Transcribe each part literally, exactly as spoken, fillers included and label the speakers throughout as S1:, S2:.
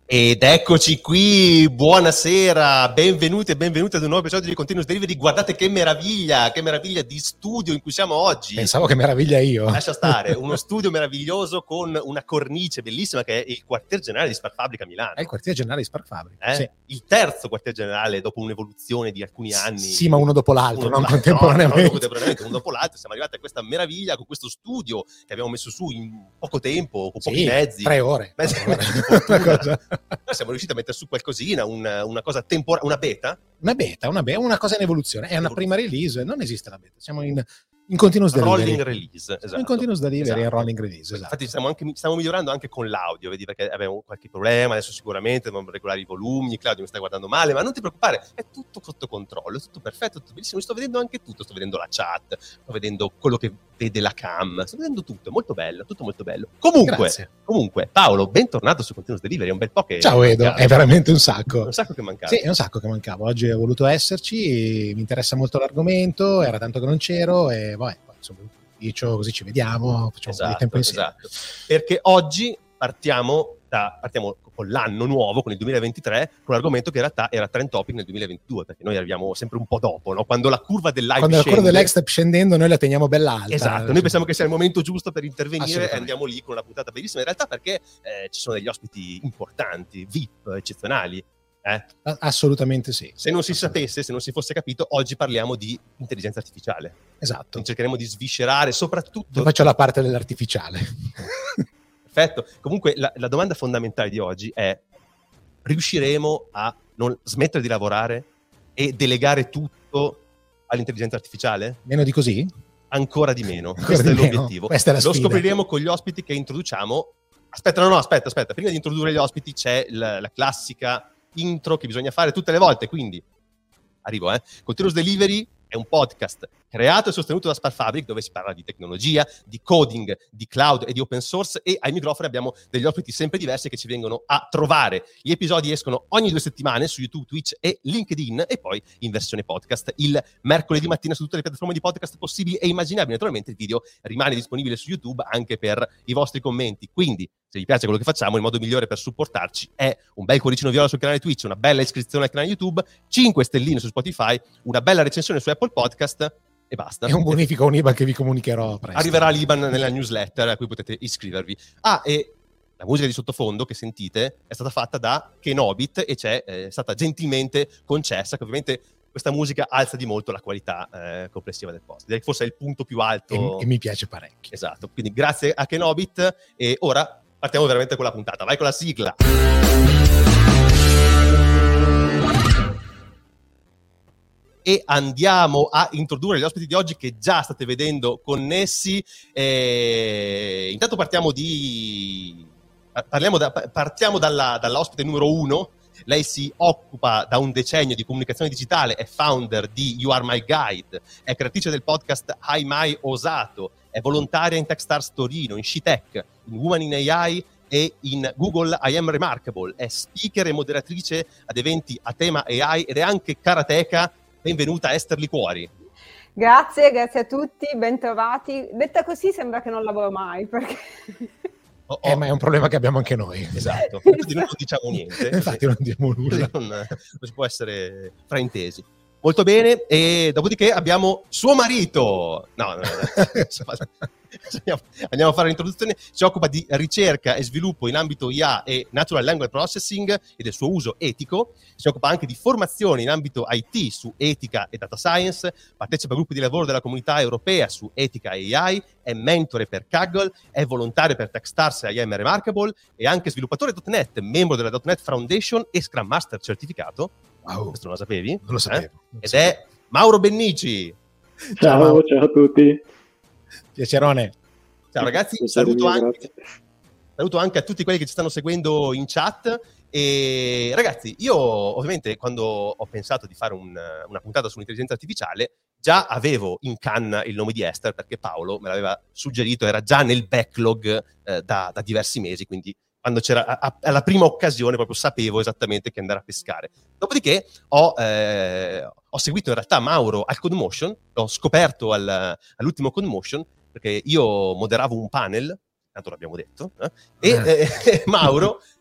S1: Ed eccoci qui, buonasera, benvenuti e benvenuti ad un nuovo episodio di Continuous Delivery. Guardate che meraviglia, che meraviglia di studio in cui siamo oggi.
S2: Pensavo che meraviglia io.
S1: Lascia stare, uno studio meraviglioso con una cornice bellissima che è il quartier generale di Sparfabrica a Milano.
S2: È il quartier generale di Sparfabrica,
S1: eh?
S2: sì.
S1: Il terzo quartier generale dopo un'evoluzione di alcuni anni.
S2: Sì, ma uno dopo l'altro,
S1: uno
S2: non
S1: dopo
S2: contemporaneamente.
S1: No, no, contemporaneamente, uno dopo l'altro. Siamo arrivati a questa meraviglia con questo studio che abbiamo messo su in poco tempo, con pochi
S2: sì,
S1: mezzi.
S2: tre ore.
S1: Beh,
S2: Una cosa.
S1: Noi siamo riusciti a mettere su qualcosina, una, una cosa temporanea, una beta.
S2: Una beta, una beta, una cosa in evoluzione. È una prima release, non esiste la beta. Siamo in, in continuous delivery.
S1: Rolling release, esatto.
S2: In continuous delivery
S1: esatto.
S2: e rolling release, esatto.
S1: Infatti stiamo, anche, stiamo migliorando anche con l'audio, vedi, perché abbiamo qualche problema, adesso sicuramente dobbiamo regolare i volumi. Claudio mi sta guardando male, ma non ti preoccupare, è tutto sotto controllo, è tutto perfetto, tutto bellissimo. Sto vedendo anche tutto, sto vedendo la chat, sto vedendo quello che vede la cam, sto vedendo tutto, è molto bello, tutto molto bello. Comunque,
S2: Grazie.
S1: comunque Paolo, bentornato su Continuous Delivery, è un bel po' che...
S2: Ciao Edo, è veramente un sacco.
S1: Un sacco che mancava.
S2: Sì, è un sacco che mancavo. Oggi ho voluto esserci, mi interessa molto l'argomento, era tanto che non c'ero e vabbè, insomma, dicio così ci vediamo, facciamo
S1: esatto,
S2: un po' di tempo insieme.
S1: Esatto. Perché oggi partiamo da partiamo con l'anno nuovo, con il duemilaventitré, con l'argomento che in realtà era trend topic nel duemilaventidue, perché noi arriviamo sempre un po' dopo, no? Quando la curva dell'hype
S2: Quando
S1: scende,
S2: la curva dell'hype sta scendendo, noi la teniamo bella alta.
S1: Esatto, noi pensiamo che sia il momento giusto per intervenire e andiamo lì con una puntata bellissima, in realtà perché eh, ci sono degli ospiti importanti, V I P, eccezionali. Eh?
S2: Assolutamente sì.
S1: Se non si sapesse, se non si fosse capito, oggi parliamo di intelligenza artificiale.
S2: Esatto.
S1: Cercheremo di sviscerare soprattutto...
S2: Io faccio la parte dell'artificiale.
S1: Perfetto. Comunque la, la domanda fondamentale di oggi è: riusciremo a non smettere di lavorare e delegare tutto all'intelligenza artificiale?
S2: Meno di così?
S1: Ancora di meno.
S2: Ancora
S1: Questo
S2: di
S1: è
S2: meno.
S1: l'obiettivo.
S2: Questa è la
S1: Lo
S2: sfida.
S1: scopriremo con gli ospiti che introduciamo. Aspetta, no, no, aspetta, aspetta. Prima di introdurre gli ospiti c'è la, la classica intro che bisogna fare tutte le volte, quindi arrivo, eh. Continuous Delivery è un podcast creato e sostenuto da Sparfabric, dove si parla di tecnologia, di coding, di cloud e di open source, e ai microfoni abbiamo degli ospiti sempre diversi che ci vengono a trovare. Gli episodi escono ogni due settimane su YouTube, Twitch e LinkedIn, e poi in versione podcast il mercoledì mattina su tutte le piattaforme di podcast possibili e immaginabili. Naturalmente il video rimane disponibile su YouTube anche per i vostri commenti, quindi se vi piace quello che facciamo, il modo migliore per supportarci è un bel cuoricino viola sul canale Twitch, una bella iscrizione al canale YouTube, cinque stelline su Spotify, una bella recensione su Apple Podcast e basta.
S2: È un bonifico, un I B A N che vi comunicherò presto.
S1: Arriverà l'I B A N nella newsletter a cui potete iscrivervi. Ah, e la musica di sottofondo che sentite è stata fatta da Kenobit e c'è è stata gentilmente concessa, che ovviamente questa musica alza di molto la qualità eh, complessiva del post. Direi che forse è il punto più alto.
S2: E, e mi piace parecchio.
S1: Esatto, quindi grazie a Kenobit e ora partiamo veramente con la puntata. Vai con la sigla. E andiamo a introdurre gli ospiti di oggi che già state vedendo connessi. E intanto partiamo di parliamo da, partiamo dalla, dall'ospite numero uno. Lei si occupa da un decennio di comunicazione digitale, è founder di You Are My Guide, è creatrice del podcast Hai Mai Osato, è volontaria in Techstars Torino, in SciTech, in Woman in A I e in Google I Am Remarkable, è speaker e moderatrice ad eventi a tema A I ed è anche karateka. Benvenuta Ester Liquori.
S3: Grazie, grazie a tutti, bentrovati. Detta così sembra che non lavoro mai, perché...
S1: Oh, oh.
S2: Eh, ma è un problema che abbiamo anche noi.
S1: Esatto, infatti noi non diciamo niente.
S2: Infatti non diciamo nulla.
S1: Non, non si può essere fraintesi. Molto bene, e dopodiché abbiamo suo marito. No, no, no. Andiamo a fare l'introduzione. Si occupa di ricerca e sviluppo in ambito I A e Natural Language Processing e del suo uso etico. Si occupa anche di formazione in ambito I T su etica e data science. Partecipa a gruppi di lavoro della comunità europea su etica e A I. È mentore per Kaggle. È volontario per Techstars e I Am Remarkable. È anche sviluppatore .punto net, membro della .punto net Foundation e Scrum Master certificato.
S2: Wow.
S1: Questo non lo sapevi?
S2: Non lo sapevo.
S1: Eh?
S2: Non lo
S1: Ed
S2: sapevo.
S1: è Mauro Bennici.
S4: Ciao, ciao, ciao a tutti.
S2: Piacerone.
S1: Ciao ragazzi,
S4: Ciao,
S1: saluto
S4: mio,
S1: anche, saluto anche a tutti quelli che ci stanno seguendo in chat. E ragazzi, io ovviamente quando ho pensato di fare un, una puntata sull'intelligenza artificiale già avevo in canna il nome di Ester, perché Paolo me l'aveva suggerito, era già nel backlog eh, da, da diversi mesi, quindi quando c'era a, a, alla prima occasione proprio sapevo esattamente che andare a pescare. Dopodiché ho, eh, ho seguito in realtà Mauro al CodeMotion, l'ho scoperto al, all'ultimo CodeMotion, perché io moderavo un panel, tanto l'abbiamo detto, eh, e eh, Mauro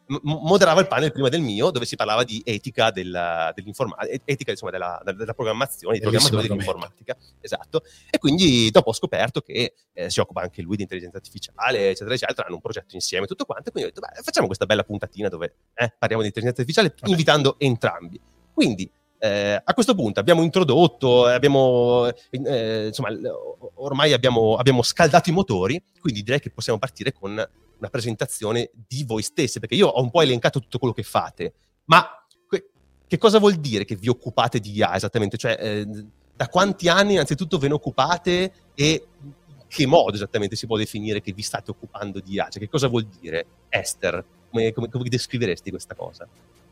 S1: m- moderava il panel prima del mio, dove si parlava di etica della, dell'informatica, etica insomma della, della programmazione, di programmatori dell'informatica, esatto. E quindi dopo ho scoperto che eh, si occupa anche lui di intelligenza artificiale, eccetera, eccetera, hanno un progetto insieme, tutto quanto, quindi ho detto, beh, facciamo questa bella puntatina dove eh, parliamo di intelligenza artificiale, okay, invitando entrambi. Quindi Eh, a questo punto abbiamo introdotto, abbiamo, eh, insomma, ormai abbiamo, abbiamo scaldato i motori, quindi direi che possiamo partire con una presentazione di voi stessi, perché io ho un po' elencato tutto quello che fate, ma que- che cosa vuol dire che vi occupate di I A esattamente? Cioè, eh, da quanti anni innanzitutto ve ne occupate e in che modo esattamente si può definire che vi state occupando di I A? Cioè, che cosa vuol dire, Esther? Come, come, come descriveresti questa cosa?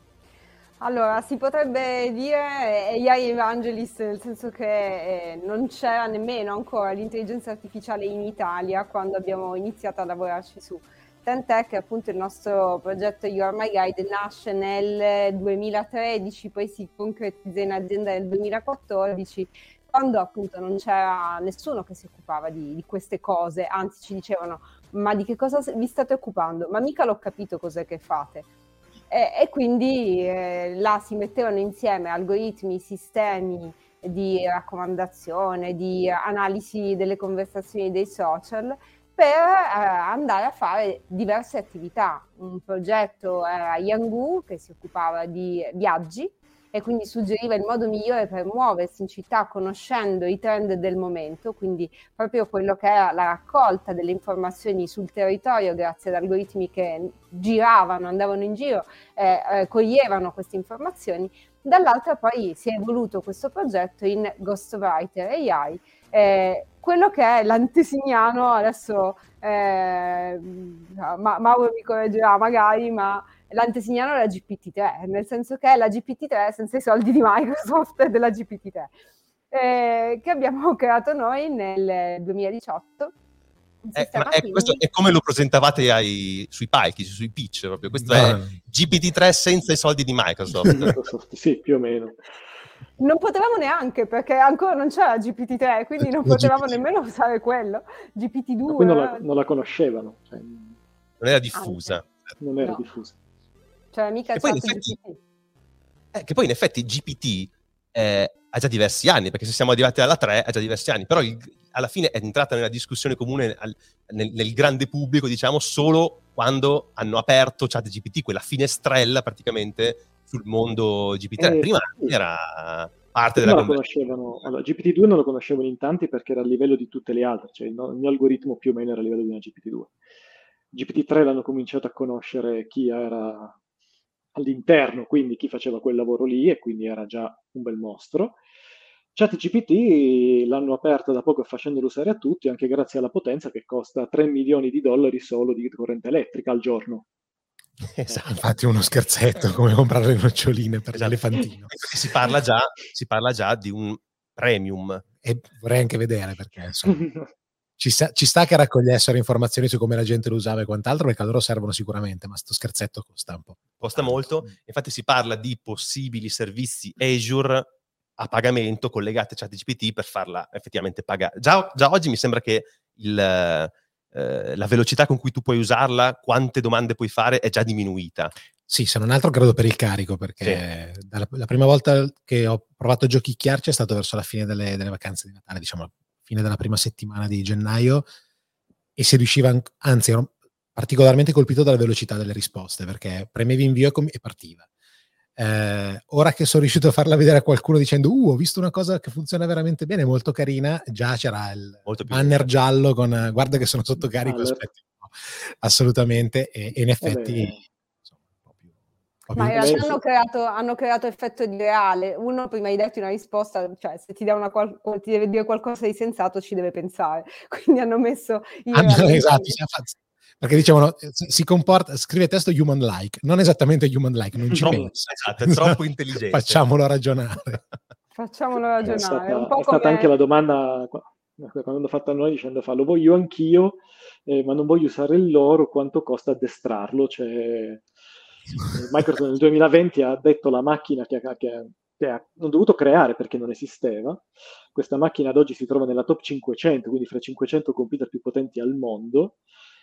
S3: Allora, si potrebbe dire A I evangelist, nel senso che eh, non c'era nemmeno ancora l'intelligenza artificiale in Italia quando abbiamo iniziato a lavorarci su. Tant'è che appunto il nostro progetto You Are My Guide nasce nel duemilatredici, poi si concretizza in azienda nel duemilaquattordici, quando appunto non c'era nessuno che si occupava di, di queste cose, anzi ci dicevano, ma di che cosa vi state occupando? Ma mica l'ho capito cos'è che fate. E, e quindi eh, là si mettevano insieme algoritmi, sistemi di raccomandazione, di analisi delle conversazioni dei social per eh, andare a fare diverse attività. Un progetto era Yangu che si occupava di viaggi e quindi suggeriva il modo migliore per muoversi in città conoscendo i trend del momento, quindi proprio quello che era la raccolta delle informazioni sul territorio grazie ad algoritmi che giravano, andavano in giro, eh, eh, coglievano queste informazioni. Dall'altra poi si è evoluto questo progetto in Ghostwriter A I, eh, quello che è l'antesignano, adesso eh, Ma- Mauro mi correggerà magari, ma l'antesignano è la G P T tre, nel senso che è la G P T tre senza i soldi di Microsoft della G P T tre, eh, che abbiamo creato noi nel duemiladiciotto.
S1: Eh, ma è, questo è come lo presentavate ai, sui palchi, sui pitch, proprio. Questo no. È G P T tre senza i soldi di Microsoft.
S4: Sì, più o meno.
S3: Non potevamo neanche, perché ancora non c'era G P T tre, quindi non potevamo nemmeno usare quello. G P T due...
S4: Ma poi non la, non la conoscevano. Cioè...
S1: Non era diffusa.
S3: Anche.
S4: Non era
S3: no.
S4: diffusa.
S3: Cioè, mica
S1: che, poi effetti, eh, che poi in effetti G P T eh, ha già diversi anni, perché se siamo arrivati alla tre ha già diversi anni, però il, alla fine è entrata nella discussione comune al, nel, nel grande pubblico, diciamo, solo quando hanno aperto ChatGPT, quella finestrella praticamente sul mondo G P T tre. Eh, Prima sì. era parte
S4: Prima
S1: della
S4: la conoscevano. Allora, G P T due non lo conoscevano in tanti perché era a livello di tutte le altre, cioè il mio algoritmo più o meno era a livello di una G P T due. G P T tre l'hanno cominciato a conoscere chi era all'interno, quindi chi faceva quel lavoro lì, e quindi era già un bel mostro. ChatGPT l'hanno aperta da poco facendolo usare a tutti, anche grazie alla potenza che costa tre milioni di dollari solo di corrente elettrica al giorno.
S2: Esatto. Infatti uno scherzetto, come comprare le noccioline per
S1: esatto.
S2: l'elefantino.
S1: Si parla già, si parla già di un premium.
S2: E vorrei anche vedere, perché insomma, ci, sta, ci sta che raccogliessero informazioni su come la gente lo usava e quant'altro, perché a loro servono sicuramente, ma sto scherzetto costa un po'.
S1: Costa molto. Infatti si parla di possibili servizi Azure a pagamento collegati a ChatGPT per farla effettivamente pagare. Già, già oggi mi sembra che il, eh, la velocità con cui tu puoi usarla, quante domande puoi fare, è già diminuita.
S2: Sì, se non altro credo per il carico, perché sì. dalla, la prima volta che ho provato a giochicchiarci è stato verso la fine delle, delle vacanze di Natale, diciamo fine della prima settimana di gennaio, e si riusciva, anzi ero particolarmente colpito dalla velocità delle risposte, perché premevi invio e partiva. Eh, ora che sono riuscito a farla vedere a qualcuno dicendo uh, ho visto una cosa che funziona veramente bene, molto carina, già c'era il banner bene. giallo con guarda che sono sotto carico, allora. Aspetti, no, assolutamente, e, e in effetti insomma, proprio, proprio
S3: ma in realtà hanno creato, hanno creato effetto di reale. Uno prima di darti una risposta, cioè se ti, dà una qual- ti deve dire qualcosa di sensato ci deve pensare, quindi hanno messo il
S2: ah, esatto, perché dicevano si comporta, scrive testo human like, non esattamente human like, non ci pensa,
S1: esatto, è troppo intelligente,
S2: facciamolo ragionare
S3: facciamolo ragionare.
S4: È stata,
S3: un po'
S4: è stata
S3: come...
S4: anche la domanda quando hanno fatto a noi dicendo fa lo voglio anch'io, eh, ma non voglio usare il loro, quanto costa addestrarlo, cioè Microsoft nel duemilaventi ha detto la macchina che ha, che, che ha non dovuto creare perché non esisteva. Questa macchina ad oggi si trova nella top cinquecento, quindi fra i cinquecento computer più potenti al mondo,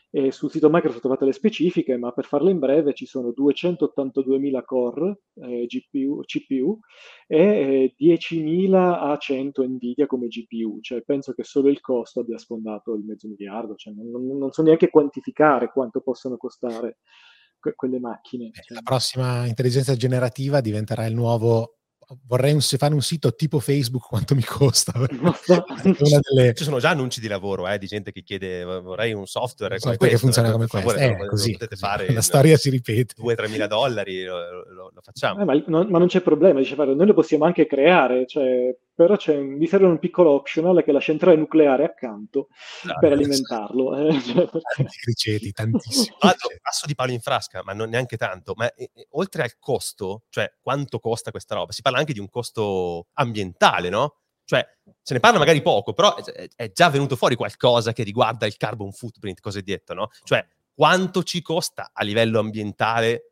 S4: E sul sito Microsoft trovate le specifiche, ma per farle in breve ci sono duecentottantaduemila core eh, G P U, C P U e eh, diecimila A cento Nvidia come G P U, cioè penso che solo il costo abbia sfondato il mezzo miliardo, cioè non, non, non so neanche quantificare quanto possono costare que- quelle macchine.
S2: Eh,
S4: Cioè,
S2: La prossima intelligenza generativa diventerà il nuovo. Vorrei un, se fare un sito tipo Facebook, quanto mi costa?
S4: non so.
S2: Una delle
S1: Ci sono già annunci di lavoro eh, di gente che chiede vorrei un software come
S2: software che
S1: questo,
S2: funziona
S1: eh,
S2: come
S1: per
S2: questo.
S1: favore,
S2: Eh,
S1: lo,
S2: così,
S1: lo potete
S2: così.
S1: fare,
S2: La storia si ripete.
S1: due tre mila dollari lo, lo, lo facciamo.
S4: Eh, ma, non, ma non c'è problema, dice, guarda, noi lo possiamo anche creare, cioè, però c'è, mi serve un piccolo optional che è la centrale nucleare accanto per alimentarlo. Eh, cioè, perché...
S2: Tanti criceti, tantissimi.
S1: Tra l'altro, passo di palo in frasca, ma non neanche tanto, ma eh, eh, oltre al costo, cioè quanto costa questa roba, si parla anche di un costo ambientale, no? Cioè, se ne parla magari poco, però è, è già venuto fuori qualcosa che riguarda il carbon footprint cosiddetto, no? Cioè, quanto ci costa a livello ambientale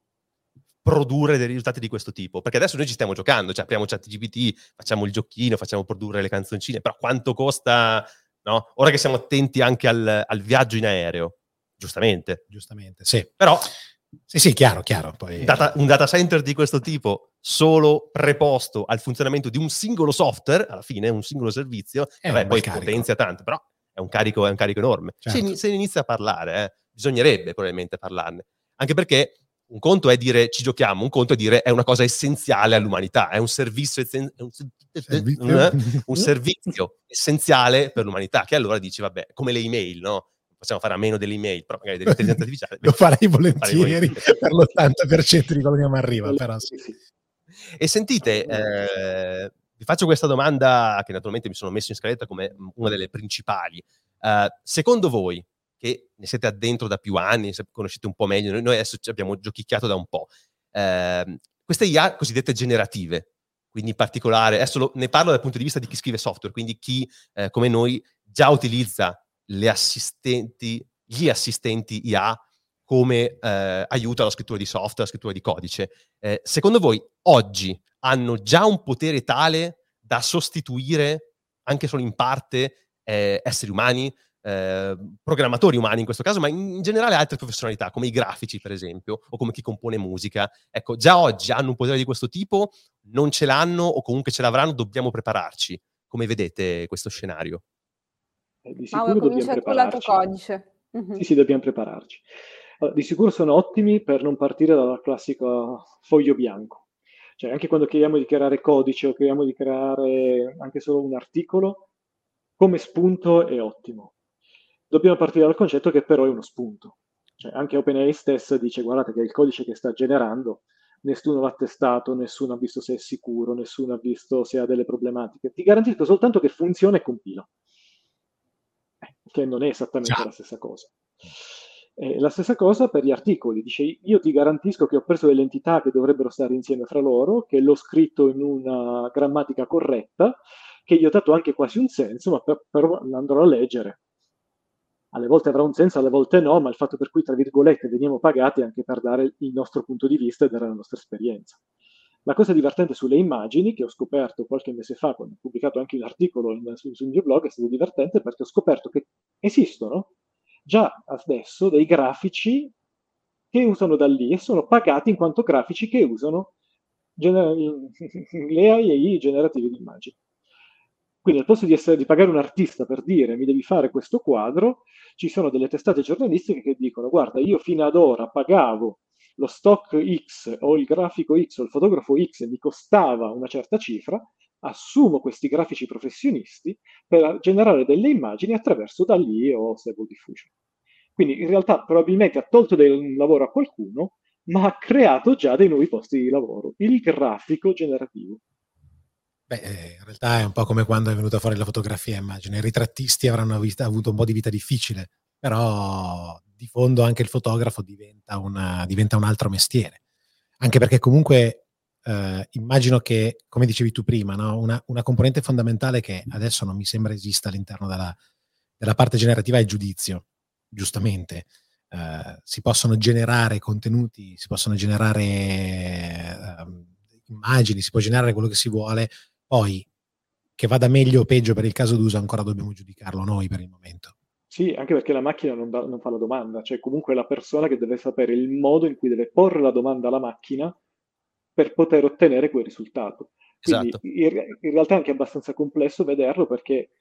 S1: produrre dei risultati di questo tipo? Perché adesso noi ci stiamo giocando, cioè apriamo ChatGPT, facciamo il giochino, facciamo produrre le canzoncine, però quanto costa, no? Ora che siamo attenti anche al, al viaggio in aereo, giustamente.
S2: Giustamente, sì.
S1: Però
S2: sì, sì, chiaro, chiaro. Poi...
S1: data, un data center di questo tipo solo preposto al funzionamento di un singolo software, alla fine un singolo servizio,
S2: È
S1: vabbè,
S2: un
S1: poi
S2: bel carico.
S1: potenzia tanto, però è un carico, è un carico enorme.
S2: Certo.
S1: Se, se ne inizia a parlare, eh, bisognerebbe probabilmente parlarne, anche perché un conto è dire ci giochiamo, un conto è dire è una cosa essenziale all'umanità, è un servizio, essen- è un,
S2: Servizio.
S1: un, un servizio essenziale per l'umanità, che allora dici, vabbè, come le email, no? Possiamo fare a meno delle email, però magari dell'intelligenza artificiale.
S2: Lo farei volentieri,
S1: volentieri.
S2: per l'ottanta per cento di quello che mi arriva, però sì.
S1: E sentite, eh, vi faccio questa domanda che naturalmente mi sono messo in scaletta come una delle principali. Uh, secondo voi, che ne siete addentro da più anni, se conoscete un po' meglio, noi, noi adesso ci abbiamo giochicchiato da un po', uh, queste I A cosiddette generative, quindi in particolare, adesso lo, ne parlo dal punto di vista di chi scrive software, quindi chi eh, come noi già utilizza le assistenti, gli assistenti I A come eh, aiuto alla scrittura di software, alla scrittura di codice. Eh, secondo voi oggi hanno già un potere tale da sostituire, anche solo in parte, eh, esseri umani, eh, programmatori umani in questo caso, ma in, in generale altre professionalità, come i grafici per esempio, o come chi compone musica? Ecco, già oggi hanno un potere di questo tipo, non ce l'hanno o comunque ce l'avranno, dobbiamo prepararci. Come vedete questo scenario?
S4: Eh, di sicuro
S3: Mauro,
S4: dobbiamo
S3: comincia tu lato
S4: prepararci.
S3: codice. Mm-hmm.
S4: Sì, sì, dobbiamo prepararci. Allora, di sicuro sono ottimi per non partire dalla classica foglio bianco. Cioè, anche quando chiediamo di creare codice o chiediamo di creare anche solo un articolo, come spunto è ottimo. Dobbiamo partire dal concetto che però è uno spunto. Cioè, anche OpenAI stessa dice, guardate che il codice che sta generando, nessuno l'ha testato, nessuno ha visto se è sicuro, nessuno ha visto se ha delle problematiche. Ti garantisco soltanto che funziona e compila. Eh, che non è esattamente Già. la stessa cosa. Eh, la stessa cosa per gli articoli. Dice, io ti garantisco che ho preso delle entità che dovrebbero stare insieme fra loro, che l'ho scritto in una grammatica corretta, che gli ho dato anche quasi un senso, ma per, però l'andrò a leggere. Alle volte avrà un senso, alle volte no, ma il fatto per cui, tra virgolette, veniamo pagati anche per dare il nostro punto di vista e dare la nostra esperienza. La cosa divertente sulle immagini, che ho scoperto qualche mese fa, quando ho pubblicato anche un articolo in, sul, sul mio blog, è stato divertente perché ho scoperto che esistono già adesso dei grafici che usano da lì e sono pagati in quanto grafici che usano gener- le A I generative di immagini. Quindi al posto di, essere, di pagare un artista per dire mi devi fare questo quadro, ci sono delle testate giornalistiche che dicono guarda, io fino ad ora pagavo lo stock X o il grafico X o il fotografo X e mi costava una certa cifra, assumo questi grafici professionisti per generare delle immagini attraverso D A L L-E o Stable Diffusion. Quindi in realtà probabilmente ha tolto del lavoro a qualcuno, ma ha creato già dei nuovi posti di lavoro, il grafico generativo.
S2: Beh, in realtà è un po' come quando è venuta fuori la fotografia, immagino. I ritrattisti avranno vita, avuto un po' di vita difficile, però di fondo anche il fotografo diventa, una, diventa un altro mestiere. Anche perché comunque eh, immagino che, come dicevi tu prima, no? una, una componente fondamentale che adesso non mi sembra esista all'interno della, della parte generativa è il giudizio, giustamente. Eh, si possono generare contenuti, si possono generare eh, immagini, si può generare quello che si vuole. Poi, che vada meglio o peggio per il caso d'uso, ancora dobbiamo giudicarlo noi per il momento.
S4: Sì, Sì, anche perché la macchina non, da- non fa la domanda, cioè comunque è la persona che deve sapere il modo in cui deve porre la domanda alla macchina per poter ottenere quel risultato. Quindi
S1: Esatto.
S4: in, re- in realtà è anche abbastanza complesso vederlo perché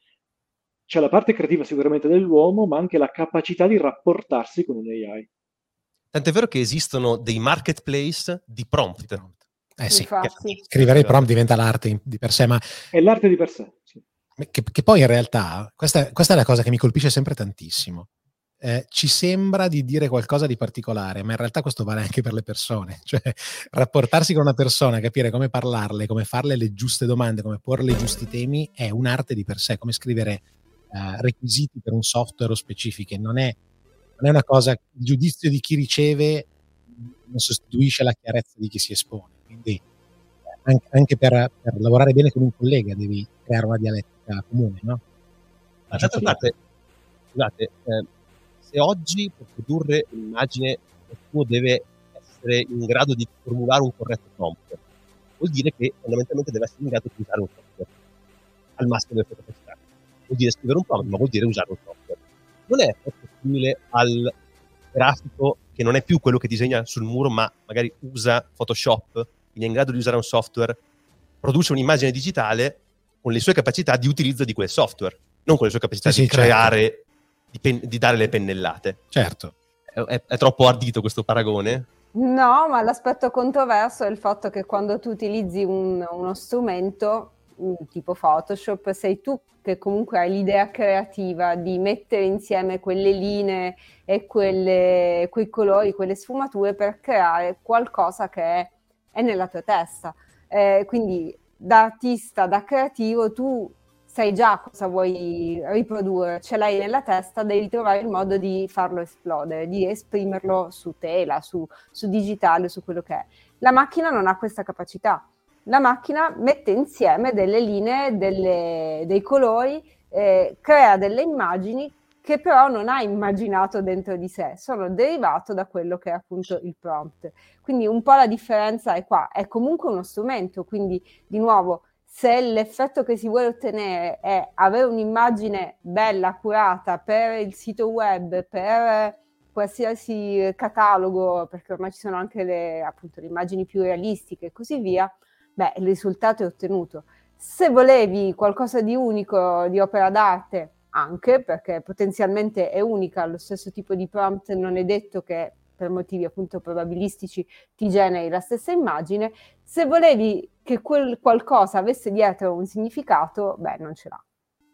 S4: c'è la parte creativa sicuramente dell'uomo, ma anche la capacità di rapportarsi con un A I.
S1: Tant'è vero che esistono dei marketplace di prompt.
S2: Eh sì,
S3: Infatti.
S2: scrivere i prompt diventa l'arte in- di per sé, ma
S4: È l'arte di per sé, sì.
S2: che, che poi in realtà, questa, questa è la cosa che mi colpisce sempre tantissimo. Eh, ci sembra di dire qualcosa di particolare, ma in realtà questo vale anche per le persone. Cioè, rapportarsi con una persona, capire come parlarle, come farle le giuste domande, come porle i giusti temi, è un'arte di per sé, come scrivere eh, requisiti per un software specifico. Non è, non è una cosa, il giudizio di chi riceve non sostituisce la chiarezza di chi si espone. Quindi anche, anche per, per lavorare bene con un collega devi creare una dialettica comune, no?
S1: Ma d'altra parte, scusate, eh, se oggi per produrre un'immagine qualcuno deve essere in grado di formulare un corretto prompt, vuol dire che fondamentalmente deve essere in grado di usare un software al massimo delle sue capacità. Vuol dire scrivere un prompt, ma vuol dire usare un software. Non è proprio simile al grafico che non è più quello che disegna sul muro, ma magari usa Photoshop, quindi è in grado di usare un software, produce un'immagine digitale con le sue capacità di utilizzo di quel software, non con le sue capacità
S2: Sì,
S1: di
S2: sì, certo.
S1: creare, di, pen- di dare le pennellate.
S2: Certo.
S1: È, è- è troppo ardito questo paragone?
S3: No, ma l'aspetto controverso è il fatto che quando tu utilizzi un- uno strumento mm, tipo Photoshop, sei tu che comunque hai l'idea creativa di mettere insieme quelle linee e quelle- quei colori, quelle sfumature per creare qualcosa che è, è nella tua testa. Eh, quindi da artista, da creativo, tu sai già cosa vuoi riprodurre, ce l'hai nella testa, devi trovare il modo di farlo esplodere, di esprimerlo su tela, su, su digitale, su quello che è. La macchina non ha questa capacità. La macchina mette insieme delle linee, delle, dei colori, eh, crea delle immagini che però non ha immaginato dentro di sé, sono derivato da quello che è appunto il prompt. Quindi un po' la differenza è qua, è comunque uno strumento, quindi di nuovo se l'effetto che si vuole ottenere è avere un'immagine bella, curata per il sito web, per qualsiasi catalogo, perché ormai ci sono anche le, appunto, le immagini più realistiche e così via, beh, il risultato è ottenuto. Se volevi qualcosa di unico, di opera d'arte, anche, perché potenzialmente è unica, lo stesso tipo di prompt non è detto che per motivi appunto probabilistici ti generi la stessa immagine. Se volevi che quel qualcosa avesse dietro un significato, beh, non ce l'ha.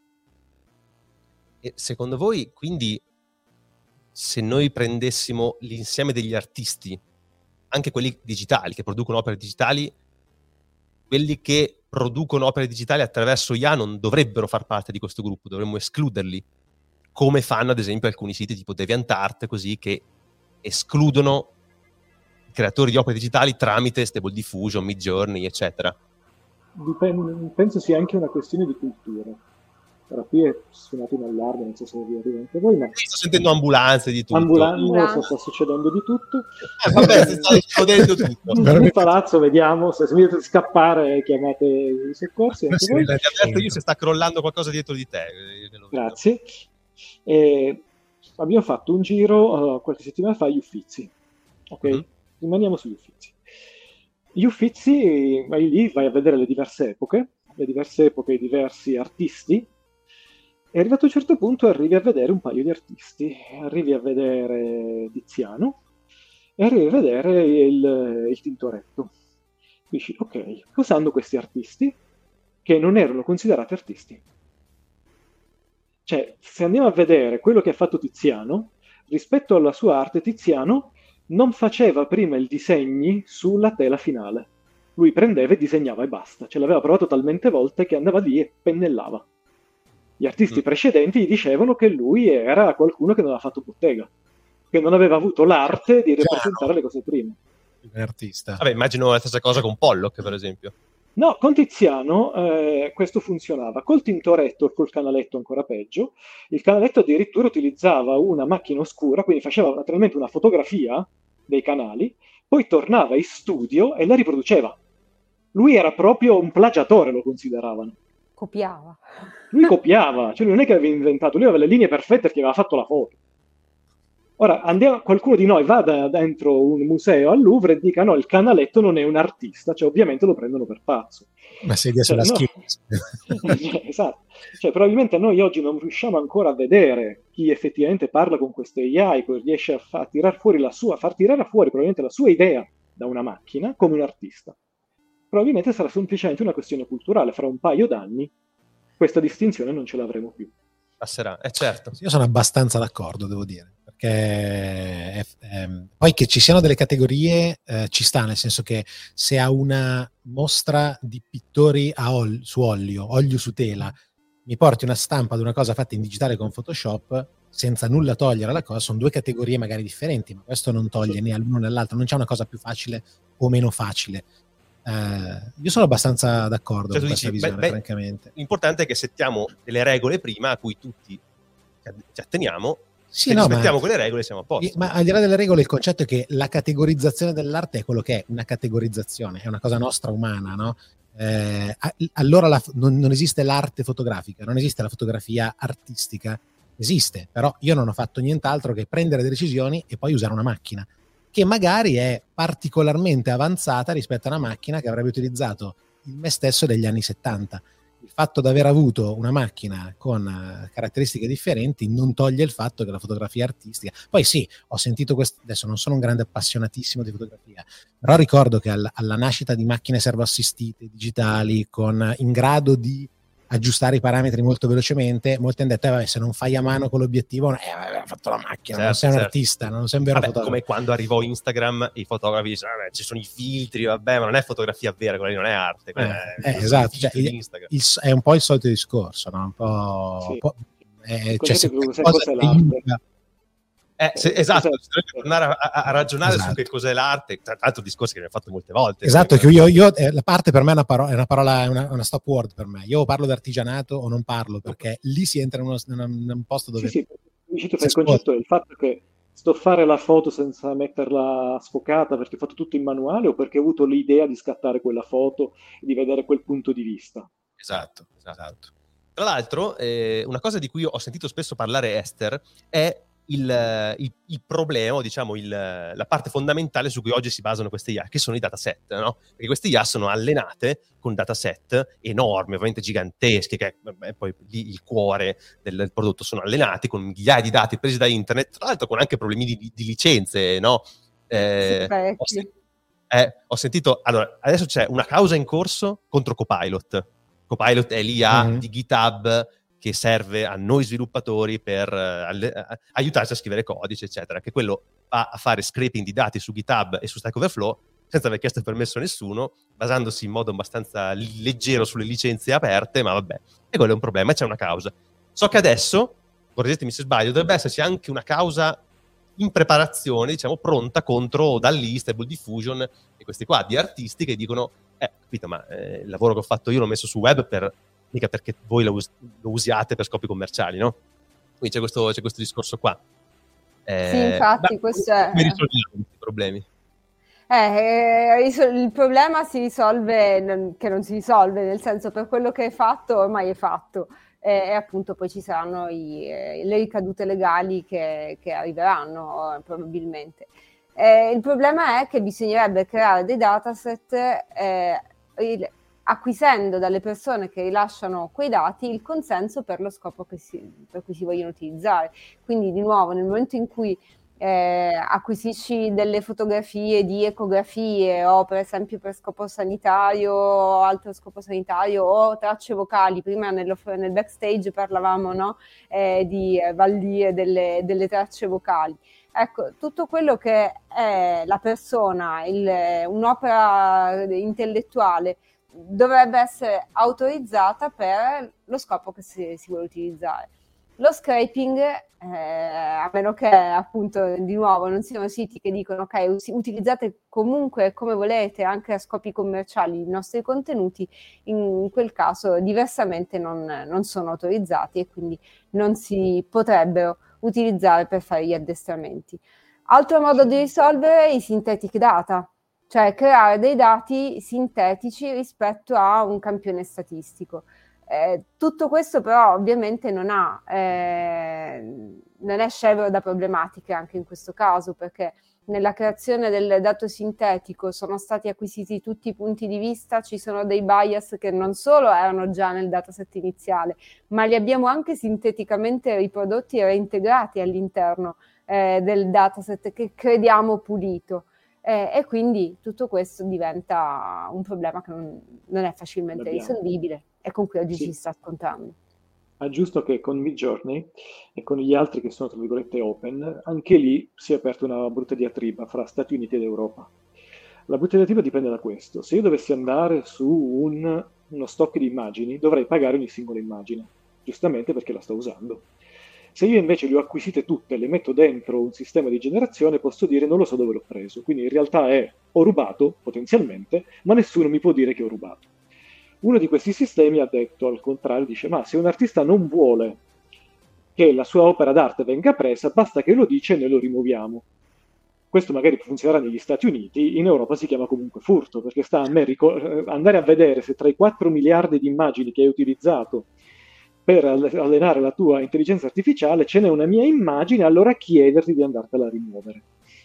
S1: E secondo voi, quindi, se noi prendessimo l'insieme degli artisti, anche quelli digitali, che producono opere digitali, quelli che producono opere digitali attraverso I A non dovrebbero far parte di questo gruppo, dovremmo escluderli, come fanno ad esempio alcuni siti tipo DeviantArt, così, che escludono i creatori di opere digitali tramite Stable Diffusion, Midjourney, eccetera.
S4: Dipende, penso sia anche una questione di cultura. Ora qui è suonato un allarme, non so se vi arriva anche voi, ma
S1: Sto sentendo ambulanze di tutto.
S4: ambulanze, sta succedendo di tutto.
S1: Eh, vabbè, si sta esplodendo tutto.
S4: Nel palazzo vediamo, se mi vedete scappare chiamate i soccorsi anche voi.
S1: Ti avverto io se sta crollando qualcosa dietro di te.
S4: Grazie. E abbiamo fatto un giro uh, qualche settimana fa agli Uffizi. Ok? Mm-hmm. Rimaniamo sugli Uffizi. Gli Uffizi, vai lì, vai a vedere le diverse epoche, le diverse epoche, i diversi artisti, e arrivato a un certo punto arrivi a vedere un paio di artisti, arrivi a vedere Tiziano e arrivi a vedere il, il Tintoretto. Dici, ok, cosa hanno questi artisti che non erano considerati artisti? Cioè, se andiamo a vedere quello che ha fatto Tiziano, rispetto alla sua arte, Tiziano non faceva prima i disegni sulla tela finale. Lui prendeva e disegnava e basta. Ce l'aveva provato talmente volte che andava lì e pennellava. Gli artisti mm. precedenti gli dicevano che lui era qualcuno che non aveva fatto bottega, che non aveva avuto l'arte di rappresentare le cose prima.
S2: Un artista.
S1: Vabbè, immagino la stessa cosa con Pollock, per esempio.
S4: No, con Tiziano eh, questo funzionava. Col Tintoretto e col canaletto ancora peggio. Il canaletto addirittura utilizzava una macchina oscura, quindi faceva naturalmente una fotografia dei canali, poi tornava in studio e la riproduceva. Lui era proprio un plagiatore, lo consideravano.
S3: Copiava.
S4: Lui copiava, cioè non è che aveva inventato, lui aveva le linee perfette perché aveva fatto la foto. Ora, andiamo, qualcuno di noi vada dentro un museo al Louvre e dica no, il Canaletto non è un artista, cioè ovviamente lo prendono per pazzo.
S2: Ma sedia
S4: Cioè,
S2: sulla
S4: no.
S2: schiena.
S4: Esatto. Cioè, probabilmente noi oggi non riusciamo ancora a vedere chi effettivamente parla con queste A I, riesce a, fa- a tirar fuori la sua, far tirare fuori probabilmente la sua idea da una macchina come un artista. Probabilmente sarà semplicemente una questione culturale, fra un paio d'anni questa distinzione non ce l'avremo più.
S1: Passerà, è certo.
S2: Io sono abbastanza d'accordo, devo dire, perché è, è, poi che ci siano delle categorie eh, ci sta, nel senso che se a una mostra di pittori a ol- su olio, olio su tela, mi porti una stampa di una cosa fatta in digitale con Photoshop, senza nulla togliere alla cosa, sono due categorie magari differenti, ma questo non toglie né all'uno né all'altro, non c'è una cosa più facile o meno facile. Uh, io sono abbastanza d'accordo
S1: cioè,
S2: con questa
S1: dici,
S2: visione,
S1: beh,
S2: francamente.
S1: L'importante è che settiamo delle regole prima a cui tutti ci atteniamo.
S2: Sì,
S1: se
S2: no,
S1: rispettiamo
S2: ma,
S1: quelle regole siamo a posto.
S2: Ma al di là delle regole, il concetto è che la categorizzazione dell'arte è quello che è, una categorizzazione, è una cosa nostra umana, no? Eh, allora la, non, non esiste l'arte fotografica, non esiste la fotografia artistica, esiste, però io non ho fatto nient'altro che prendere delle decisioni e poi usare una macchina che magari è particolarmente avanzata rispetto a una macchina che avrebbe utilizzato il me stesso degli anni settanta. Il fatto di aver avuto una macchina con uh, caratteristiche differenti non toglie il fatto che la fotografia artistica... Poi sì, ho sentito questo... Adesso non sono un grande appassionatissimo di fotografia, però ricordo che al, alla nascita di macchine servoassistite, digitali, con, in grado di aggiustare i parametri molto velocemente, molti hanno detto eh, vabbè, se non fai a mano con l'obiettivo eh, aveva fatto la macchina, certo, non sei un certo. artista, non sei un vero
S1: vabbè,
S2: fotografo.
S1: Come quando arrivò Instagram i fotografi dicevano vabbè, ci sono i filtri, vabbè, ma non è fotografia vera, quella lì non è arte,
S2: eh,
S1: è,
S2: eh, esatto, cioè, il, il, è un po' il solito discorso, no? Un po',
S4: sì.
S2: un po' eh,
S4: cioè,
S2: se
S4: cosa cos'è l'arte?
S1: Eh, se, esatto, si dovrebbe tornare a, a ragionare esatto. su che cos'è l'arte, tra l'altro discorsi che abbiamo fatto molte volte.
S2: Esatto, che io, io eh, la parte per me è una parola, è una, parola è una, una stop word per me. Io parlo di artigianato o non parlo, perché lì si entra in, uno, in un posto dove...
S4: Sì, sì, il concetto è il fatto che sto a fare la foto senza metterla sfocata perché ho fatto tutto in manuale o perché ho avuto l'idea di scattare quella foto e di vedere quel punto di vista.
S1: Esatto, esatto. Tra l'altro, eh, una cosa di cui ho sentito spesso parlare Esther è Il, il, il problema, diciamo il, la parte fondamentale su cui oggi si basano queste I A, che sono i dataset, no? Perché queste I A sono allenate con dataset enormi, ovviamente giganteschi, che è poi lì il cuore del, del prodotto, sono allenati con migliaia di dati presi da internet, tra l'altro con anche problemi di, di licenze, no? Eh,
S3: sì,
S1: ho, sen- eh, ho sentito, allora, adesso c'è una causa in corso contro Copilot. Copilot è l'I A mm-hmm. di GitHub che serve a noi sviluppatori per uh, alle, uh, aiutarci a scrivere codice, eccetera, che quello va a fare scraping di dati su GitHub e su Stack Overflow senza aver chiesto permesso a nessuno, basandosi in modo abbastanza leggero sulle licenze aperte, ma vabbè, e quello è un problema, c'è una causa. So che adesso, correggetemi se sbaglio, dovrebbe esserci anche una causa in preparazione, diciamo, pronta contro DALL-E, Stable Diffusion e questi qua, di artisti che dicono, eh, capito, ma eh, il lavoro che ho fatto io l'ho messo su web per... mica perché voi lo, us- lo usiate per scopi commerciali, no? Quindi c'è questo, c'è questo discorso qua. Eh,
S3: sì, infatti,
S1: beh,
S3: questo è...
S1: come risolviamo questi problemi?
S3: Eh, eh, il problema si risolve, che non si risolve, nel senso per quello che è fatto ormai è fatto, eh, e appunto poi ci saranno i, eh, le ricadute legali che, che arriveranno eh, probabilmente. Eh, il problema è che bisognerebbe creare dei dataset eh, il, acquisendo dalle persone che rilasciano quei dati il consenso per lo scopo che si, per cui si vogliono utilizzare. Quindi di nuovo nel momento in cui eh, acquisisci delle fotografie di ecografie o per esempio per scopo sanitario o altro scopo sanitario o tracce vocali, prima nello, nel backstage parlavamo no? eh, di eh, Valdì e delle, delle tracce vocali. Ecco, tutto quello che è la persona, il, un'opera intellettuale dovrebbe essere autorizzata per lo scopo che si, si vuole utilizzare. Lo scraping, eh, a meno che appunto di nuovo non siano siti che dicono ok, utilizzate comunque come volete anche a scopi commerciali i nostri contenuti, in quel caso diversamente non, non sono autorizzati e quindi non si potrebbero utilizzare per fare gli addestramenti. Altro modo di risolvere i synthetic data, cioè creare dei dati sintetici rispetto a un campione statistico. Eh, tutto questo però ovviamente non ha, eh, non è scevro da problematiche anche in questo caso, perché nella creazione del dato sintetico sono stati acquisiti tutti i punti di vista, ci sono dei bias che non solo erano già nel dataset iniziale, ma li abbiamo anche sinteticamente riprodotti e reintegrati all'interno eh, del dataset che crediamo pulito. Eh, e quindi tutto questo diventa un problema che non, non è facilmente
S4: L'abbiamo.
S3: risolvibile e con cui oggi
S4: Sì.
S3: si sta scontrando.
S4: Aggiusto che con Midjourney e con gli altri che sono tra virgolette open, anche lì si è aperta una brutta diatriba fra Stati Uniti ed Europa. La brutta diatriba dipende da questo. Se io dovessi andare su un, uno stock di immagini, dovrei pagare ogni singola immagine, giustamente perché la sto usando. Se io invece le ho acquisite tutte e le metto dentro un sistema di generazione, posso dire non lo so dove l'ho preso. Quindi in realtà è ho rubato, potenzialmente, ma nessuno mi può dire che ho rubato. Uno di questi sistemi ha detto al contrario, dice ma se un artista non vuole che la sua opera d'arte venga presa, basta che lo dice e noi lo rimuoviamo. Questo magari funzionerà negli Stati Uniti, in Europa si chiama comunque furto, perché sta a me ric- andare a vedere se tra i quattro miliardi di immagini che hai utilizzato per allenare la tua intelligenza artificiale ce n'è una mia immagine, allora chiederti di andartela a rimuovere.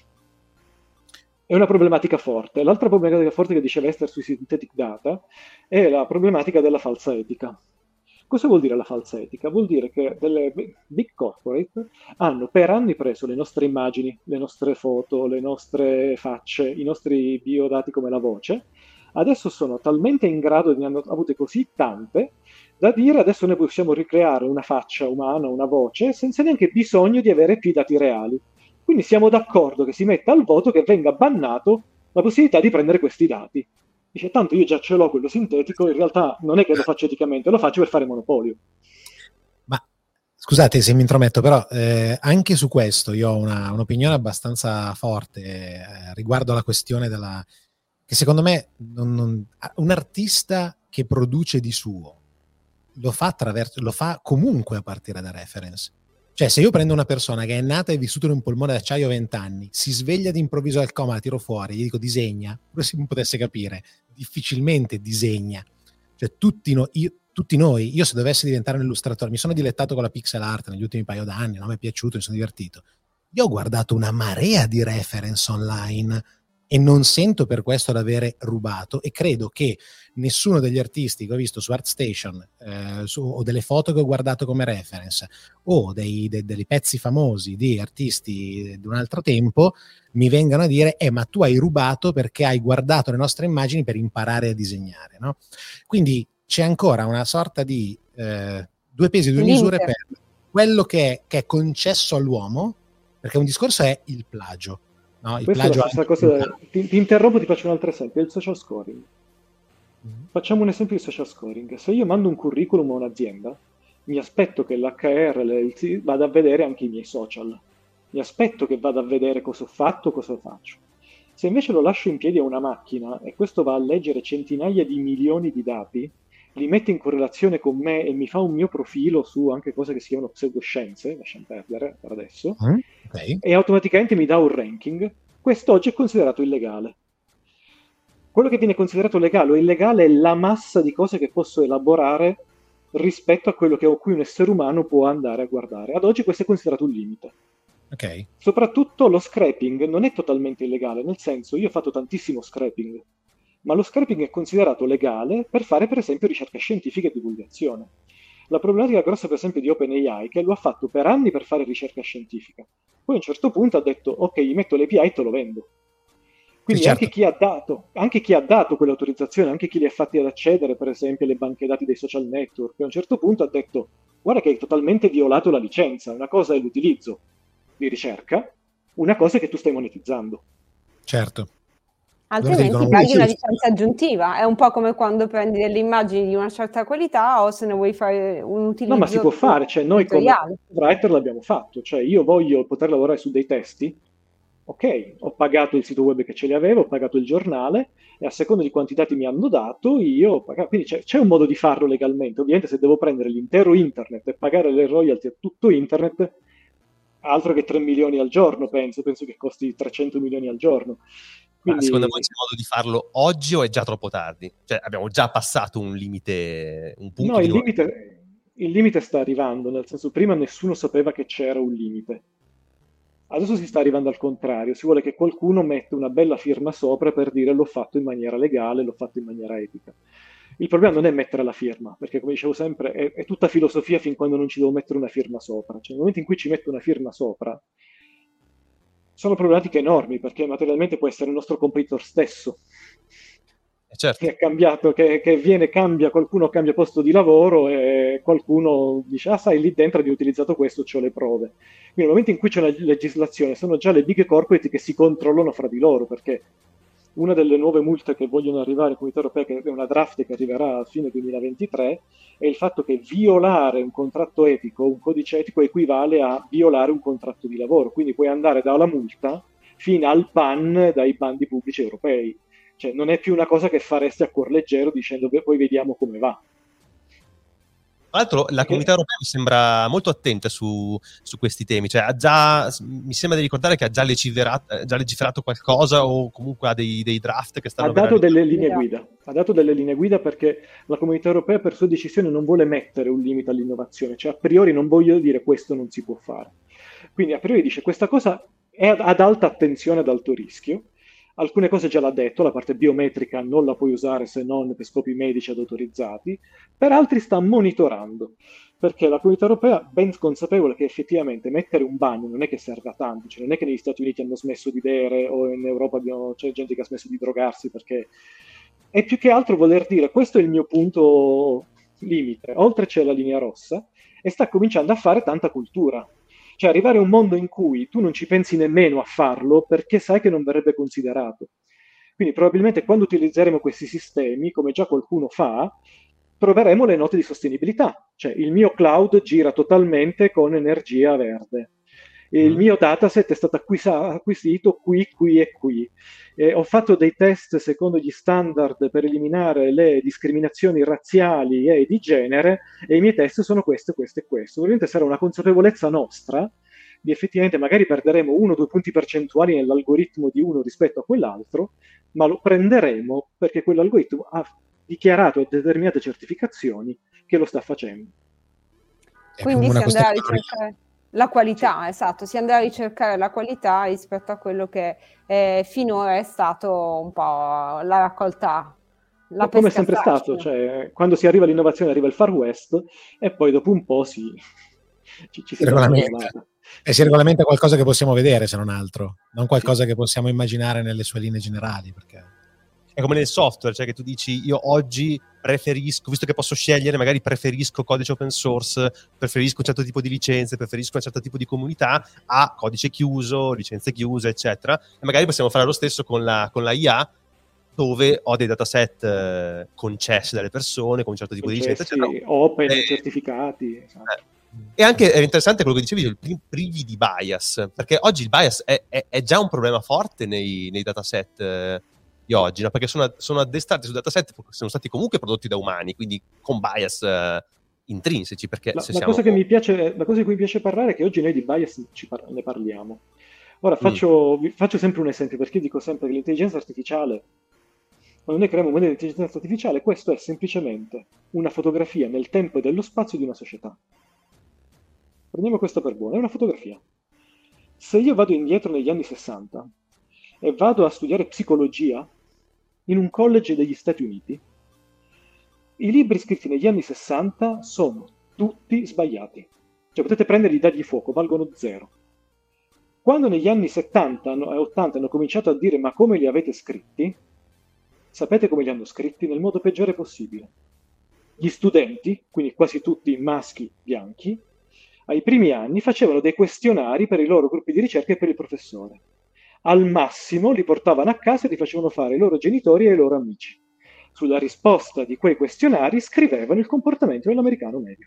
S4: È una problematica forte. L'altra problematica forte che diceva Esther sui synthetic data è la problematica della falsa etica. Cosa vuol dire la falsa etica? Vuol dire che delle big corporate hanno per anni preso le nostre immagini, le nostre foto, le nostre facce, i nostri biodati come la voce, adesso sono talmente in grado, ne hanno avute così tante, da dire adesso noi possiamo ricreare una faccia umana, una voce, senza neanche bisogno di avere più dati reali. Quindi siamo d'accordo che si metta al voto che venga bannato la possibilità di prendere questi dati. Dice, tanto io già ce l'ho quello sintetico, in realtà non è che lo faccio eticamente, lo faccio per fare monopolio.
S2: Ma scusate se mi intrometto, però eh, anche su questo io ho una, un'opinione abbastanza forte eh, riguardo alla questione della... che secondo me non, non, un artista che produce di suo lo fa attraverso, lo fa comunque a partire da reference. Cioè, se io prendo una persona che è nata e vissuta in un polmone d'acciaio a vent'anni, si sveglia d'improvviso dal coma, la tiro fuori, gli dico disegna, pure se non potesse capire, difficilmente disegna. Cioè, tutti, no, io, tutti noi, io se dovessi diventare un illustratore, mi sono dilettato con la pixel art negli ultimi paio d'anni, no? Mi è piaciuto, mi sono divertito. Io ho guardato una marea di reference online e non sento per questo di avere rubato, e credo che nessuno degli artisti che ho visto su ArtStation eh, su, o delle foto che ho guardato come reference o dei, de, dei pezzi famosi di artisti di un altro tempo mi vengano a dire eh ma tu hai rubato perché hai guardato le nostre immagini per imparare a disegnare, no? Quindi c'è ancora una sorta di eh, due pesi e due misure per quello che è, che è concesso all'uomo, perché un discorso è il plagio. No, il
S4: Questa
S2: plagio
S4: è la stessa cosa. Ti, ti interrompo, ti faccio un altro esempio, il social scoring. Mm-hmm. Facciamo un esempio di social scoring. Se io mando un curriculum a un'azienda, mi aspetto che l'H R l'L T vada a vedere anche i miei social. Mi aspetto che vada a vedere cosa ho fatto, cosa faccio. Se invece lo lascio in piedi a una macchina e questo va a leggere centinaia di milioni di dati, li mette in correlazione con me e mi fa un mio profilo su anche cose che si chiamano pseudoscienze, lasciamo perdere per adesso, mm, okay. E automaticamente mi dà un ranking, questo oggi è considerato illegale. Quello che viene considerato legale o illegale è la massa di cose che posso elaborare rispetto a quello che, a cui un essere umano può andare a guardare. Ad oggi questo è considerato un limite.
S2: Okay.
S4: Soprattutto lo scraping non è totalmente illegale, nel senso io ho fatto tantissimo scraping, ma lo scraping è considerato legale per fare per esempio ricerca scientifica e divulgazione. La problematica grossa per esempio di OpenAI è che lo ha fatto per anni per fare ricerca scientifica, poi a un certo punto ha detto ok, gli metto l'A P I e te lo vendo. Quindi sì, certo. anche, chi ha dato, anche chi ha dato quell'autorizzazione, anche chi li ha fatti ad accedere per esempio alle banche dati dei social network, a un certo punto ha detto guarda che hai totalmente violato la licenza, una cosa è l'utilizzo di ricerca, una cosa è che tu stai monetizzando.
S2: Certo.
S3: Altrimenti allora paghi una licenza aggiuntiva, è un po' come quando prendi delle immagini di una certa qualità o se ne vuoi fare un utilizzo.
S4: No, ma si può fare, cioè noi come writer l'abbiamo fatto, cioè io voglio poter lavorare su dei testi, ok, ho pagato il sito web che ce li avevo, ho pagato il giornale e a seconda di quanti dati mi hanno dato io ho pagato, quindi c'è, c'è un modo di farlo legalmente, ovviamente se devo prendere l'intero internet e pagare le royalty a tutto internet, altro che tre milioni al giorno penso, penso che costi trecento milioni al giorno. Quindi...
S1: secondo voi c'è modo di farlo oggi o è già troppo tardi? Cioè abbiamo già passato un limite, un punto
S4: No,
S1: di
S4: il
S1: non...
S4: limite, il limite sta arrivando, nel senso prima nessuno sapeva che c'era un limite. Adesso si sta arrivando al contrario, si vuole che qualcuno metta una bella firma sopra per dire l'ho fatto in maniera legale, l'ho fatto in maniera etica. Il problema non è mettere la firma, perché come dicevo sempre è, è tutta filosofia fin quando non ci devo mettere una firma sopra. Cioè nel momento in cui ci metto una firma sopra, sono problematiche enormi, perché materialmente può essere il nostro competitor stesso.
S1: Certo.
S4: Che è cambiato, che, che viene, cambia, qualcuno cambia posto di lavoro e qualcuno dice, ah sai, lì dentro hai utilizzato questo, c'ho le prove. Quindi nel momento in cui c'è una legislazione, sono già le big corporate che si controllano fra di loro, perché una delle nuove multe che vogliono arrivare in Comunità Europea, che è una draft che arriverà a fine duemilaventitré, è il fatto che violare un contratto etico, un codice etico, equivale a violare un contratto di lavoro. Quindi puoi andare dalla multa fino al ban dai bandi pubblici europei. Cioè, non è più una cosa che faresti a cuor leggero dicendo beh, poi vediamo come va.
S1: Tra l'altro la Comunità Europea mi sembra molto attenta su, su questi temi, cioè ha già, mi sembra di ricordare che ha già legiferato, già legiferato qualcosa o comunque ha dei, dei draft che stanno...
S4: Ha dato delle linee guida, ha dato delle linee guida perché la Comunità Europea per sua decisione non vuole mettere un limite all'innovazione, cioè a priori non voglio dire questo non si può fare. Quindi a priori dice questa cosa è ad, ad alta attenzione, ad alto rischio. Alcune cose già l'ha detto, la parte biometrica non la puoi usare se non per scopi medici ad autorizzati, per altri sta monitorando, perché la Comunità Europea, ben consapevole che effettivamente mettere un ban non è che serve a tanto, cioè non è che negli Stati Uniti hanno smesso di bere o in Europa abbiamo, c'è gente che ha smesso di drogarsi, perché è più che altro voler dire questo è il mio punto limite, oltre c'è la linea rossa e sta cominciando a fare tanta cultura. Cioè arrivare a un mondo in cui tu non ci pensi nemmeno a farlo perché sai che non verrebbe considerato. Quindi probabilmente quando utilizzeremo questi sistemi, come già qualcuno fa, troveremo le note di sostenibilità. Cioè il mio cloud gira totalmente con energia verde. Il mio dataset è stato acquisa- acquisito qui, qui e qui. Eh, ho fatto dei test secondo gli standard per eliminare le discriminazioni razziali e di genere e i miei test sono questo, questo e questo. Ovviamente sarà una consapevolezza nostra di effettivamente magari perderemo uno o due punti percentuali nell'algoritmo di uno rispetto a quell'altro, ma lo prenderemo perché quell'algoritmo ha dichiarato determinate certificazioni che lo sta facendo.
S3: Quindi si andrà a ricercare la qualità, sì. Esatto, si andrà a ricercare la qualità rispetto a quello che eh, finora è stato un po' la raccolta, la
S4: come è sempre stato, cioè quando si arriva all'innovazione arriva il Far West e poi dopo un po' si, ci, ci si
S2: regolamenta. E si regolamenta qualcosa che possiamo vedere, se non altro, non qualcosa sì. che possiamo immaginare nelle sue linee generali, perché...
S1: È come nel software, cioè che tu dici io oggi preferisco, visto che posso scegliere, magari preferisco codice open source, preferisco un certo tipo di licenze, preferisco un certo tipo di comunità a codice chiuso, licenze chiuse, eccetera. E magari possiamo fare lo stesso con la, con la I A, dove ho dei dataset eh, concessi dalle persone, con un certo tipo concessi, di licenza, eccetera.
S4: Open,
S1: e,
S4: certificati. Esatto.
S1: Eh. E anche è interessante quello che dicevi, privi di bias, perché oggi il bias è, è, è già un problema forte nei, nei dataset eh, di oggi, no? Perché sono, sono addestrati su dataset che sono stati comunque prodotti da umani, quindi con bias eh, intrinseci. Perché
S4: la,
S1: se
S4: la,
S1: siamo...
S4: cosa che mi piace, la cosa di cui mi piace parlare è che oggi noi di bias ci par- ne parliamo. Ora faccio, mm. vi faccio sempre un esempio, perché io dico sempre che l'intelligenza artificiale, quando noi creiamo un modello di intelligenza artificiale, questo è semplicemente una fotografia nel tempo e dello spazio di una società. Prendiamo questo per buono, è una fotografia. Se io vado indietro negli anni sessanta e vado a studiare psicologia in un college degli Stati Uniti, i libri scritti negli anni sessanta sono tutti sbagliati. Cioè potete prenderli e dargli fuoco, valgono zero. Quando negli anni settanta e ottanta hanno cominciato a dire ma come li avete scritti, sapete come li hanno scritti? Nel modo peggiore possibile. Gli studenti, quindi quasi tutti maschi bianchi, ai primi anni facevano dei questionari per i loro gruppi di ricerca e per il professore. Al massimo li portavano a casa e li facevano fare ai loro genitori e ai loro amici. Sulla risposta di quei questionari scrivevano il comportamento dell'americano medio.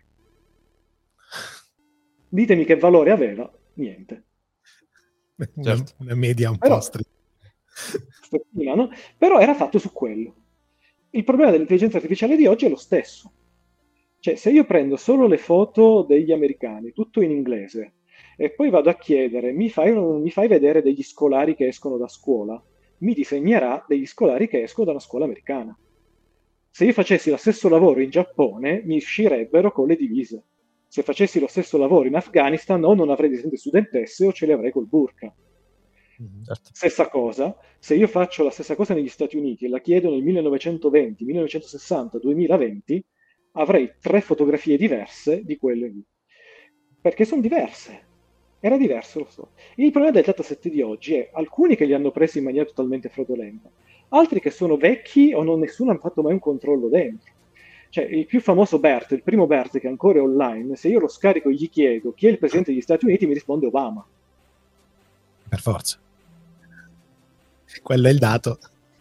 S4: Ditemi che valore aveva? Niente.
S2: Certo. Una media un
S4: Però,
S2: po' stretta.
S4: No? Però era fatto su quello. Il problema dell'intelligenza artificiale di oggi è lo stesso. Cioè, se io prendo solo le foto degli americani, tutto in inglese, e poi vado a chiedere, mi fai, mi fai vedere degli scolari che escono da scuola? mi disegnerà degli scolari che escono da una scuola americana. Se io facessi lo stesso lavoro in Giappone, mi uscirebbero con le divise. Se facessi lo stesso lavoro in Afghanistan, o non avrei disegni studentesse o ce le avrei col burka.
S1: Certo.
S4: Stessa cosa, se io faccio la stessa cosa negli Stati Uniti e la chiedo nel millenovecentoventi, millenovecentosessanta, duemilaventi, avrei tre fotografie diverse di quelle lì. Perché sono diverse. Era diverso, lo so. Il problema del dataset di oggi è alcuni che li hanno presi in maniera totalmente fraudolenta, altri che sono vecchi o non nessuno ha fatto mai un controllo dentro. Cioè, il più famoso BERT, il primo BERT che ancora è online, se io lo scarico e gli chiedo chi è il presidente degli Stati Uniti, mi risponde Obama.
S2: Per forza. Quello è il dato.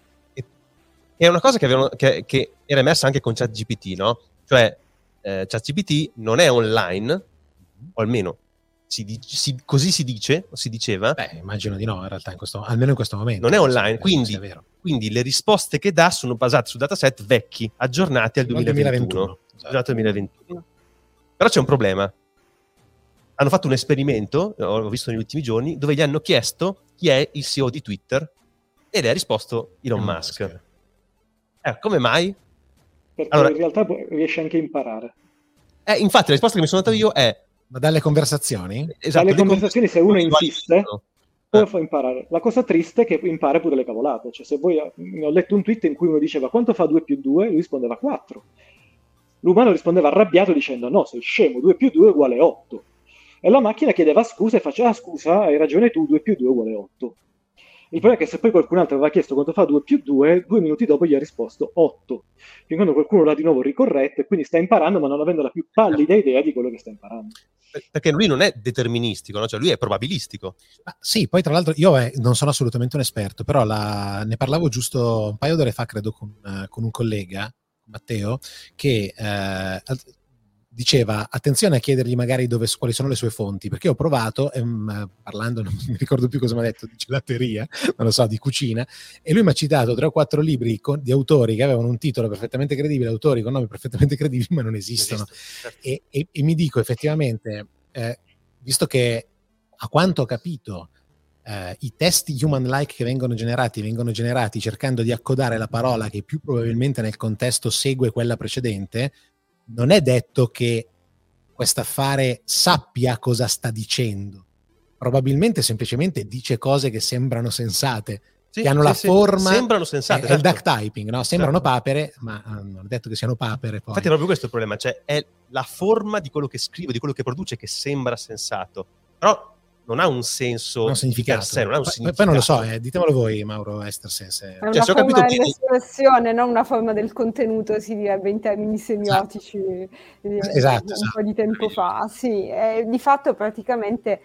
S1: È una cosa che, avevano, che, che era emersa anche con ChatGPT, no? Cioè, eh, ChatGPT non è online, o almeno si, si, così si dice, o si diceva.
S2: Beh, immagino di no, in realtà, in questo, almeno in questo momento.
S1: Non è online, quindi,
S2: vero.
S1: quindi le risposte che dà sono basate su dataset vecchi, aggiornati al duemilaventuno.
S2: duemilaventuno.
S1: Esatto, duemilaventuno. Però c'è un problema. Hanno fatto un esperimento, ho visto negli ultimi giorni, dove gli hanno chiesto chi è il C E O di Twitter ed ha risposto Elon, Elon Musk. Musk. Eh, come mai?
S4: Perché allora, in realtà riesce anche a imparare.
S1: Eh, infatti la risposta che mi sono dato io è...
S2: Ma dalle conversazioni?
S4: Esatto, dalle conversazioni, se uno insiste, poi fa imparare. La cosa triste è che impara pure le cavolate. Cioè, se voi... Ho letto un tweet in cui uno diceva quanto fa due più due? Lui rispondeva quattro. L'umano rispondeva arrabbiato dicendo no, sei scemo, due più due uguale otto. E la macchina chiedeva scusa e faceva ah, scusa, hai ragione tu, due più due uguale otto. Il problema è che se poi qualcun altro aveva chiesto quanto fa due più due, due minuti dopo gli ha risposto otto. Fin quando qualcuno l'ha di nuovo ricorretto e quindi sta imparando ma non avendo la più pallida idea di quello che sta imparando.
S1: Perché lui non è deterministico, no? Cioè lui è probabilistico.
S2: Ah, sì, poi tra l'altro io eh, non sono assolutamente un esperto, però la... ne parlavo giusto un paio d'ore fa, credo, con, uh, con un collega, Matteo, che eh, diceva attenzione a chiedergli magari dove, quali sono le sue fonti, perché ho provato, ehm, parlando, non mi ricordo più cosa mi ha detto, di gelateria, non lo so, di cucina, e lui mi ha citato tre o quattro libri con, di autori che avevano un titolo perfettamente credibile, autori con nomi perfettamente credibili, ma non esistono. Esiste, certo. e, e, e mi dico effettivamente, eh, visto che a quanto ho capito Uh, i testi human-like che vengono generati vengono generati cercando di accodare la parola che più probabilmente nel contesto segue quella precedente, non è detto che quest'affare sappia cosa sta dicendo, probabilmente semplicemente dice cose che sembrano sensate, sì, che hanno sì, la sì, forma,
S1: sembrano sensate,
S2: è,
S1: certo.
S2: È il duck typing, no? Sembrano certo. papere, ma uh, non è detto che siano papere poi.
S1: Infatti è proprio questo il problema, cioè è la forma di quello che scrive, di quello che produce che sembra sensato, però non ha un senso,
S2: un significato.
S1: Per sé, non ha un
S2: poi,
S1: significato.
S2: Poi non lo so, eh, ditemelo voi, Mauro Estersen. Se...
S3: È una
S1: cioè, se ho
S3: forma
S1: capito
S3: dell'espressione, non una forma del contenuto, si direbbe in termini semiotici,
S2: esatto, esatto,
S3: un
S2: esatto.
S3: po' di tempo fa. Sì, eh, di fatto praticamente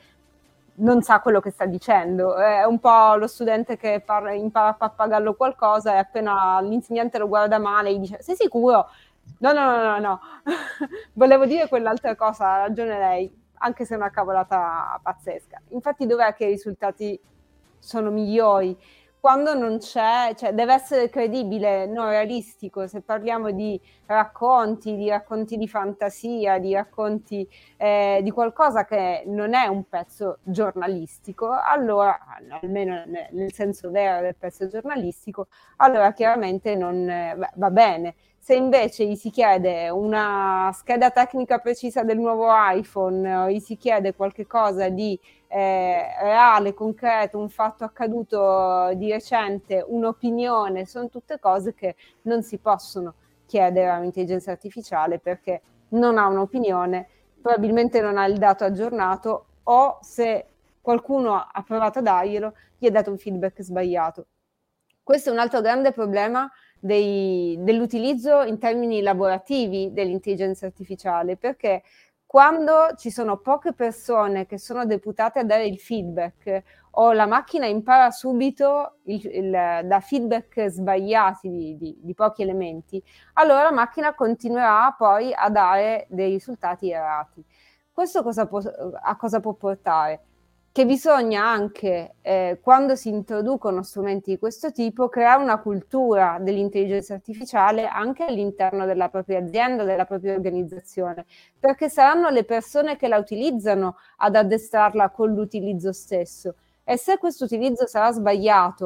S3: non sa quello che sta dicendo. È un po' lo studente che parla, impara a pappagallo qualcosa e appena l'insegnante lo guarda male gli dice sei sicuro? No, no, no, no, no. Volevo dire quell'altra cosa, ha ragione lei. Anche se è una cavolata pazzesca. Infatti dov'è che i risultati sono migliori? Quando non c'è, cioè deve essere credibile, non realistico. Se parliamo di racconti, di racconti di fantasia, di racconti eh, di qualcosa che non è un pezzo giornalistico, allora, almeno nel senso vero del pezzo giornalistico, allora chiaramente non eh, va bene. Se invece gli si chiede una scheda tecnica precisa del nuovo iPhone o gli si chiede qualche cosa di eh, reale, concreto, un fatto accaduto di recente, un'opinione, sono tutte cose che non si possono chiedere a un'intelligenza artificiale perché non ha un'opinione, probabilmente non ha il dato aggiornato o se qualcuno ha provato a darglielo gli ha dato un feedback sbagliato. Questo è un altro grande problema Dei, dell'utilizzo in termini lavorativi dell'intelligenza artificiale, perché quando ci sono poche persone che sono deputate a dare il feedback o la macchina impara subito il, il, da feedback sbagliati di, di, di pochi elementi, allora la macchina continuerà poi a dare dei risultati errati. Questo cosa può, a cosa può portare? Che bisogna anche, eh, quando si introducono strumenti di questo tipo, creare una cultura dell'intelligenza artificiale anche all'interno della propria azienda, della propria organizzazione, perché saranno le persone che la utilizzano ad addestrarla con l'utilizzo stesso. E se questo utilizzo sarà sbagliato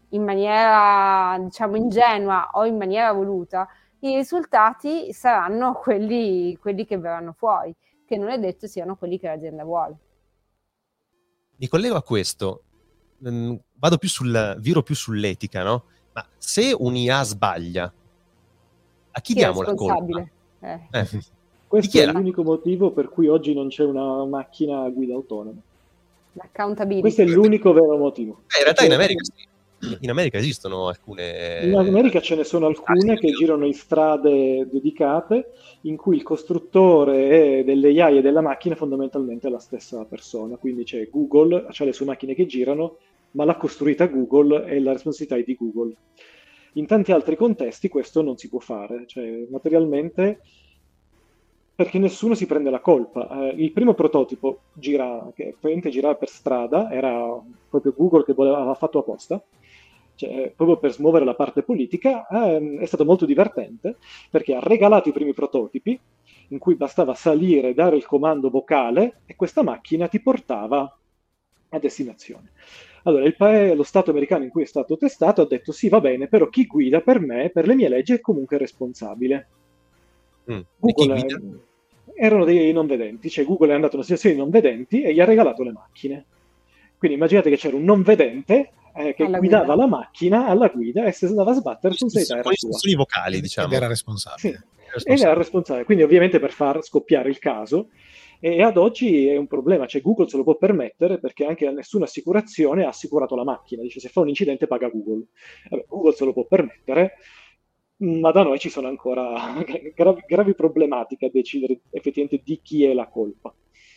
S3: in maniera, diciamo, ingenua o in maniera voluta, i risultati saranno quelli, quelli che verranno fuori, che non è detto siano quelli che l'azienda vuole.
S1: Mi collego a questo, mm, vado più sul, viro più sull'etica, no? Ma se un'I A sbaglia, a chi, chi diamo la colpa?
S3: Eh.
S4: Eh. Questo è l'unico motivo per cui oggi non c'è una macchina a guida autonoma.
S3: L'accountability.
S4: Questo è l'unico vero motivo.
S1: Eh, in realtà in America sì. In America esistono alcune...
S4: In America ce ne sono alcune che girano in strade dedicate in cui il costruttore delle A I e della macchina fondamentalmente è la stessa persona. Quindi c'è Google, c'ha le sue macchine che girano, ma l'ha costruita Google e la responsabilità è di Google. In tanti altri contesti questo non si può fare, cioè materialmente, perché nessuno si prende la colpa. Eh, il primo prototipo gira, che praticamente girava per strada, era proprio Google che voleva, aveva fatto apposta, cioè, proprio per smuovere la parte politica, eh, è stato molto divertente, perché ha regalato i primi prototipi, in cui bastava salire, dare il comando vocale, e questa macchina ti portava a destinazione. Allora, il pa- lo Stato americano in cui è stato testato ha detto sì, va bene, però chi guida per me, per le mie leggi, è comunque responsabile.
S1: Mm.
S4: Google è, erano dei non vedenti, cioè Google è andato in una situazione di non vedenti e gli ha regalato le macchine. Quindi immaginate che c'era un non vedente eh, che alla guidava guida. la macchina alla guida e se andava a sbattere su era
S1: con istruzioni vocali, diciamo.
S2: Ed era responsabile.
S4: Sì. Ed era responsabile, quindi ovviamente per far scoppiare il caso. E ad oggi è un problema, cioè Google se lo può permettere perché anche nessuna assicurazione ha assicurato la macchina, dice se fa un incidente paga Google. Vabbè, Google se lo può permettere, ma da noi ci sono ancora gravi, gravi problematiche a decidere effettivamente di chi è la colpa.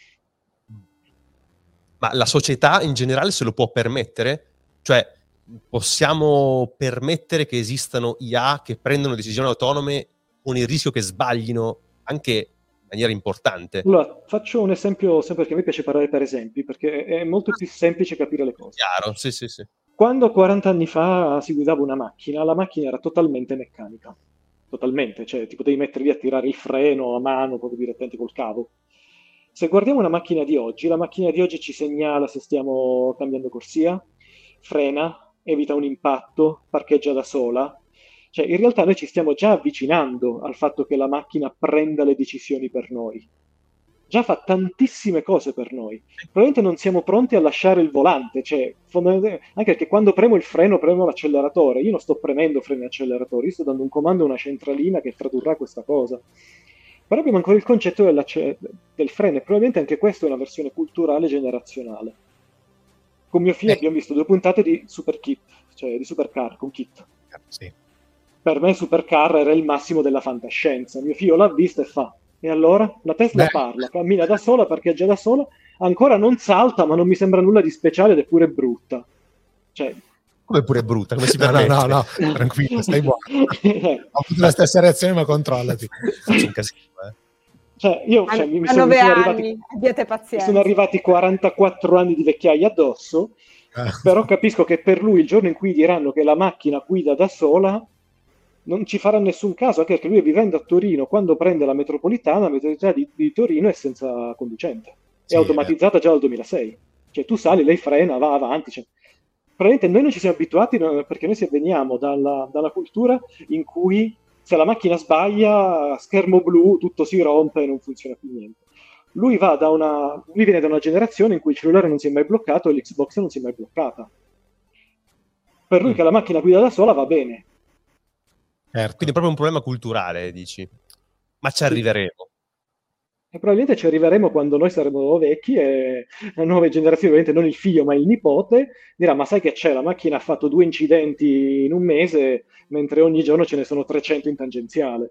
S1: Ma la società in generale se lo può permettere? Cioè, possiamo permettere che esistano I A che prendono decisioni autonome con il rischio che sbaglino anche in maniera importante?
S4: Allora, faccio un esempio, sempre perché a me piace parlare per esempi, perché è molto più semplice capire le cose.
S1: Chiaro, sì, sì, sì.
S4: Quando quaranta anni fa si guidava una macchina, la macchina era totalmente meccanica. Totalmente, cioè ti potevi mettere lì a tirare il freno a mano, proprio direttamente col cavo. Se guardiamo una macchina di oggi, la macchina di oggi ci segnala se stiamo cambiando corsia, frena, evita un impatto, parcheggia da sola. Cioè, in realtà noi ci stiamo già avvicinando al fatto che la macchina prenda le decisioni per noi. Già fa tantissime cose per noi. Probabilmente non siamo pronti a lasciare il volante, cioè, anche perché quando premo il freno, premo l'acceleratore. Io non sto premendo freno e acceleratore, io sto dando un comando a una centralina che tradurrà questa cosa. Però abbiamo ancora il concetto del freno, e probabilmente anche questa è una versione culturale generazionale. Con mio figlio eh. abbiamo visto due puntate di Superkit, cioè di Supercar, con Kit.
S2: Sì.
S4: Per me Supercar era il massimo della fantascienza. Mio figlio l'ha vista e fa, e allora? La Tesla Beh. parla, cammina da sola, parcheggia da sola, ancora non salta, ma non mi sembra nulla di speciale ed è pure brutta. Cioè...
S1: Come pure brutta? Come si
S2: no, no, no, no, tranquillo, stai buono. Ho avuto la stessa reazione, ma controllati.
S1: Faccio un casino, eh.
S4: Cioè, io, cioè, mi, mi
S3: a
S4: sono,
S3: nove
S4: mi sono
S3: anni,
S4: arrivati,
S3: abbiate pazienza.
S4: Mi sono arrivati quarantaquattro anni di vecchiaia addosso, eh. Però capisco che per lui il giorno in cui diranno che la macchina guida da sola non ci farà nessun caso, anche perché lui vivendo a Torino, quando prende la metropolitana, la metropolitana di, di Torino è senza conducente, sì, è automatizzata già dal duemilasei. Cioè tu sali, lei frena, va avanti, cioè. Probabilmente noi non ci siamo abituati perché noi se veniamo dalla, dalla cultura in cui se la macchina sbaglia, schermo blu, tutto si rompe e non funziona più niente. Lui, va da una, lui viene da una generazione in cui il cellulare non si è mai bloccato e l'Xbox non si è mai bloccata. Per lui mm. che la macchina guida da sola va bene.
S1: Certo. Quindi è proprio un problema culturale, dici. Ma ci arriveremo.
S4: E probabilmente ci arriveremo quando noi saremo vecchi e la nuova generazione, ovviamente non il figlio ma il nipote, dirà ma sai che c'è, la macchina ha fatto due incidenti in un mese mentre ogni giorno ce ne sono trecento in tangenziale.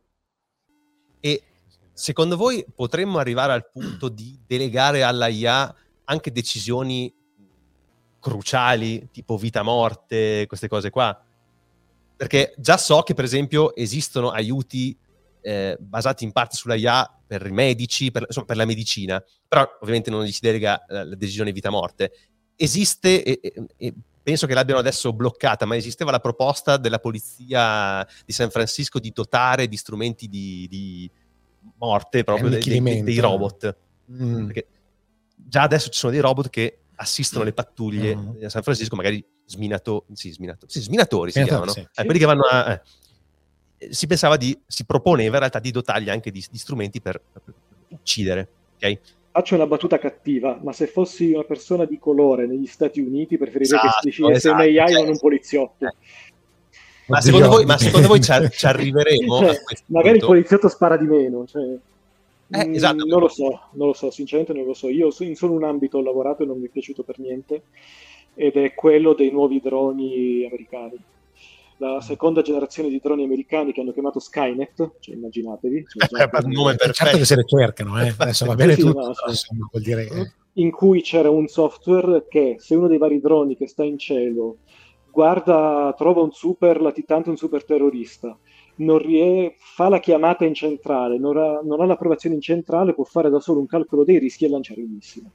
S1: E secondo voi potremmo arrivare al punto di delegare alla I A anche decisioni cruciali, tipo vita-morte, queste cose qua? Perché già so che per esempio esistono aiuti eh, basati in parte sulla I A per i medici, per, insomma, per la medicina, però ovviamente non gli si delega la, la decisione vita-morte. Esiste, e, e, e penso che l'abbiano adesso bloccata, ma esisteva la proposta della polizia di San Francisco di dotare di strumenti di, di morte proprio dei, dei, dei robot. Mm. Perché già adesso ci sono dei robot che assistono le pattuglie
S2: Mm.
S1: a San Francisco, magari sminato, sì, sminato, sì, sminatori si
S2: Sminatori,
S1: chiamano,
S2: sì.
S1: Eh,
S4: Sì.
S1: quelli che vanno a... eh. Si pensava di, si proponeva in realtà di dotarli anche di, di strumenti per, per uccidere, ok?
S4: Faccio una battuta cattiva, ma se fossi una persona di colore negli Stati Uniti preferirei
S1: Esatto,
S4: che si decidesse
S1: esatto,
S4: M A I
S1: cioè-
S4: non un poliziotto.
S1: Eh. Ma
S2: Oddio,
S1: secondo voi, ma
S2: dipende.
S1: secondo voi ci, ar- ci arriveremo
S4: Cioè,
S1: a questo
S4: magari il
S1: punto?
S4: poliziotto spara di meno, cioè,
S1: Eh,
S4: mm,
S1: esatto.
S4: non lo so, non lo so, sinceramente non lo so. Io so- in solo un ambito ho lavorato e non mi è piaciuto per niente, ed è quello dei nuovi droni americani. La seconda generazione di droni americani che hanno chiamato Skynet, cioè immaginatevi. cioè, già-
S1: Per nome
S2: Eh,
S1: perfetto.
S2: certo che se le cercano, eh. Adesso va bene
S4: Sì, sì,
S2: tutto,
S4: no,
S2: però,
S4: sì.
S2: insomma, vuol dire che-
S4: in cui c'era un software che se uno dei vari droni che sta in cielo guarda, trova un super latitante, un super terrorista, non rie- fa la chiamata in centrale, non ha, non ha l'approvazione in centrale, può fare da solo un calcolo dei rischi e lanciare un missile.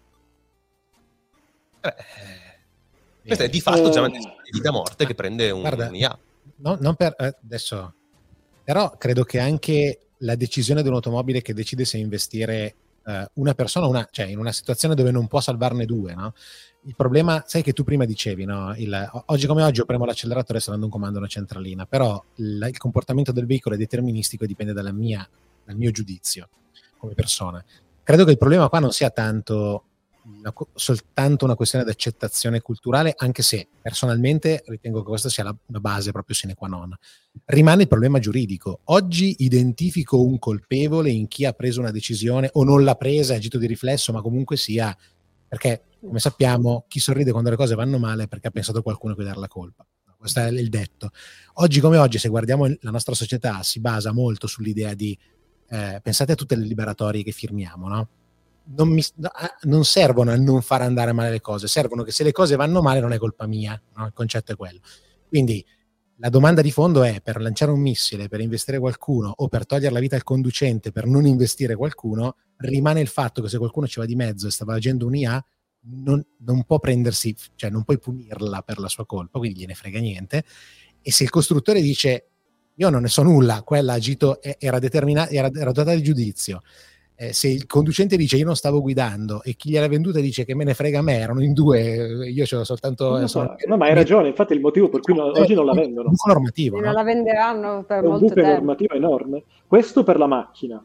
S1: Eh, questo è di fatto già una
S4: Eh.
S1: decisione di vita morte che prende un,
S2: Guarda,
S1: un I A.
S2: no, non per eh, adesso, però credo che anche la decisione di un'automobile che decide se investire eh, una persona, una, cioè in una situazione dove non può salvarne due, no? Il problema, sai che tu prima dicevi, no? Il, oggi come oggi io premo l'acceleratore e sta dando un comando a una centralina, però il, il comportamento del veicolo è deterministico e dipende dalla mia, dal mio giudizio come persona. Credo che il problema qua non sia tanto una, soltanto una questione di accettazione culturale, anche se personalmente ritengo che questa sia la, una base proprio sine qua non. Rimane il problema giuridico. Oggi identifico un colpevole in chi ha preso una decisione o non l'ha presa, è agito di riflesso, ma comunque sia, perché come sappiamo chi sorride quando le cose vanno male è perché ha pensato qualcuno a cui dare la colpa. Questo è il detto. Oggi come oggi, se guardiamo la nostra società, si basa molto sull'idea di eh, pensate a tutte le liberatorie che firmiamo, no? Non, mi, non servono a non far andare male le cose, servono che se le cose vanno male non è colpa mia, no? Il concetto è quello. Quindi la domanda di fondo è: per lanciare un missile, per investire qualcuno o per togliere la vita al conducente per non investire qualcuno, rimane il fatto che se qualcuno ci va di mezzo e stava agendo un I A, non, non può prendersi, cioè non puoi punirla per la sua colpa, quindi gliene frega niente. E se il costruttore dice io non ne so nulla, quella agito era determinata, era, era dotata di giudizio, eh, se il conducente dice io non stavo guidando e chi gliela venduta dice che me ne frega a me, erano in due, io c'ho soltanto
S4: No,
S2: sono,
S4: no, ma hai ragione, infatti è il motivo per cui no, oggi non la vendono.
S2: È un buco normativo,
S3: E
S2: no?
S3: non la venderanno per
S4: È un
S3: molto
S4: buco
S3: tempo.
S4: normativo enorme. Questo per la macchina.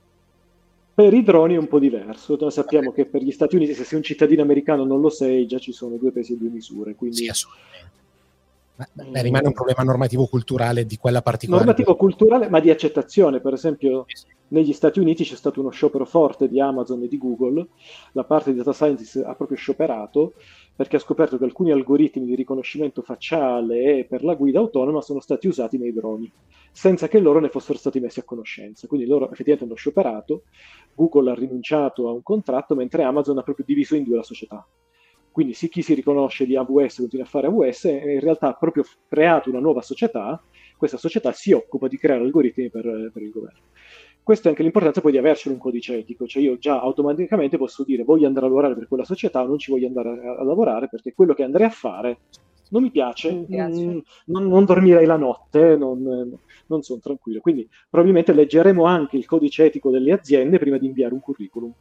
S4: Per i droni è un po' diverso. Noi sappiamo che per gli Stati Uniti, se sei un cittadino americano non lo sei, già ci sono due pesi e due misure. Quindi...
S2: Sì, assolutamente. Ma, beh, rimane un problema normativo culturale di quella particolare.
S4: Normativo culturale, ma di accettazione. Per esempio, negli Stati Uniti c'è stato uno sciopero forte di Amazon e di Google. La parte di data scientist ha proprio scioperato perché ha scoperto che alcuni algoritmi di riconoscimento facciale e per la guida autonoma sono stati usati nei droni, senza che loro ne fossero stati messi a conoscenza. Quindi loro effettivamente hanno scioperato, Google ha rinunciato a un contratto, mentre Amazon ha proprio diviso in due la società. Quindi sì, chi si riconosce di A W S continua a fare A W S e in realtà ha proprio creato una nuova società. Questa società si occupa di creare algoritmi per, per il governo. Questa è anche l'importanza poi di avercelo un codice etico, cioè io già automaticamente posso dire voglio andare a lavorare per quella società o non ci voglio andare a, a lavorare perché quello che andrei a fare non mi piace,
S3: Mi piace.
S4: mh, non, non dormirei la notte, non, non sono tranquillo. Quindi probabilmente leggeremo anche il codice etico delle aziende prima di inviare un curriculum.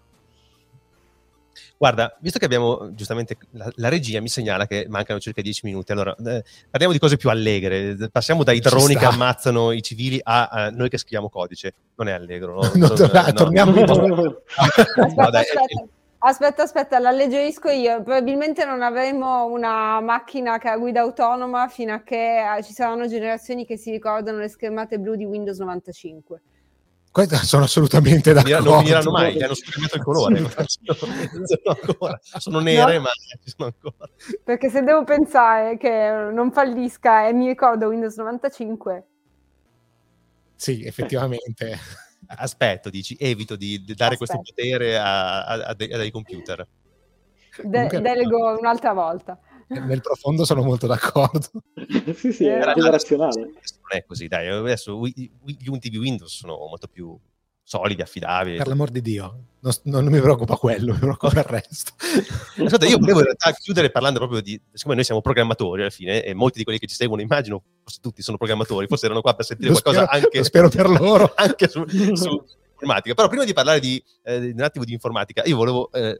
S1: Guarda, visto che abbiamo giustamente la, la regia mi segnala che mancano circa dieci minuti, allora eh, parliamo di cose più allegre. Passiamo dai
S2: Ci
S1: droni
S2: sta.
S1: che ammazzano i civili a, a noi che scriviamo codice. Non è allegro, no?
S2: No,
S1: Non-
S2: torna-
S1: no.
S2: torniamo in-
S3: Aspetta,
S1: No, dai,
S3: aspetta. Aspetta, aspetta, l'alleggerisco io. Probabilmente non avremo una macchina che ha guida autonoma fino a che eh, ci saranno generazioni che si ricordano le schermate blu di Windows novantacinque.
S2: Questo sono assolutamente
S1: non
S2: d'accordo.
S1: non finiranno mai, gli hanno solo cambiato il colore. sono, ancora, sono nere,
S3: No.
S1: ma ci sono ancora.
S3: Perché se devo pensare che non fallisca e mi ricordo Windows novantacinque,
S2: Sì, effettivamente.
S1: Aspetto, dici, evito di, di dare questo
S3: Aspetta.
S1: potere a, a- a dei, a dei computer.
S3: de-
S2: Comunque-
S3: delego un'altra volta.
S2: Nel profondo sono molto d'accordo.
S4: Sì, sì, è
S3: Era-
S4: generazionale.
S1: Adesso non è così, dai. Adesso wi- wi- gli ultimi Windows sono molto più solidi, affidabili.
S2: Per l'amor di Dio, non, non mi preoccupa quello, mi preoccupa il resto.
S1: Ascolta, io volevo in realtà chiudere parlando proprio di, siccome noi siamo programmatori alla fine, e molti di quelli che ci seguono, immagino, forse tutti sono programmatori, forse erano qua per sentire
S2: Lo
S1: qualcosa
S2: spero-
S1: anche,
S2: lo spero per loro.
S1: anche su, su informatica. Però prima di parlare di, eh, di un attimo di informatica, io volevo, eh,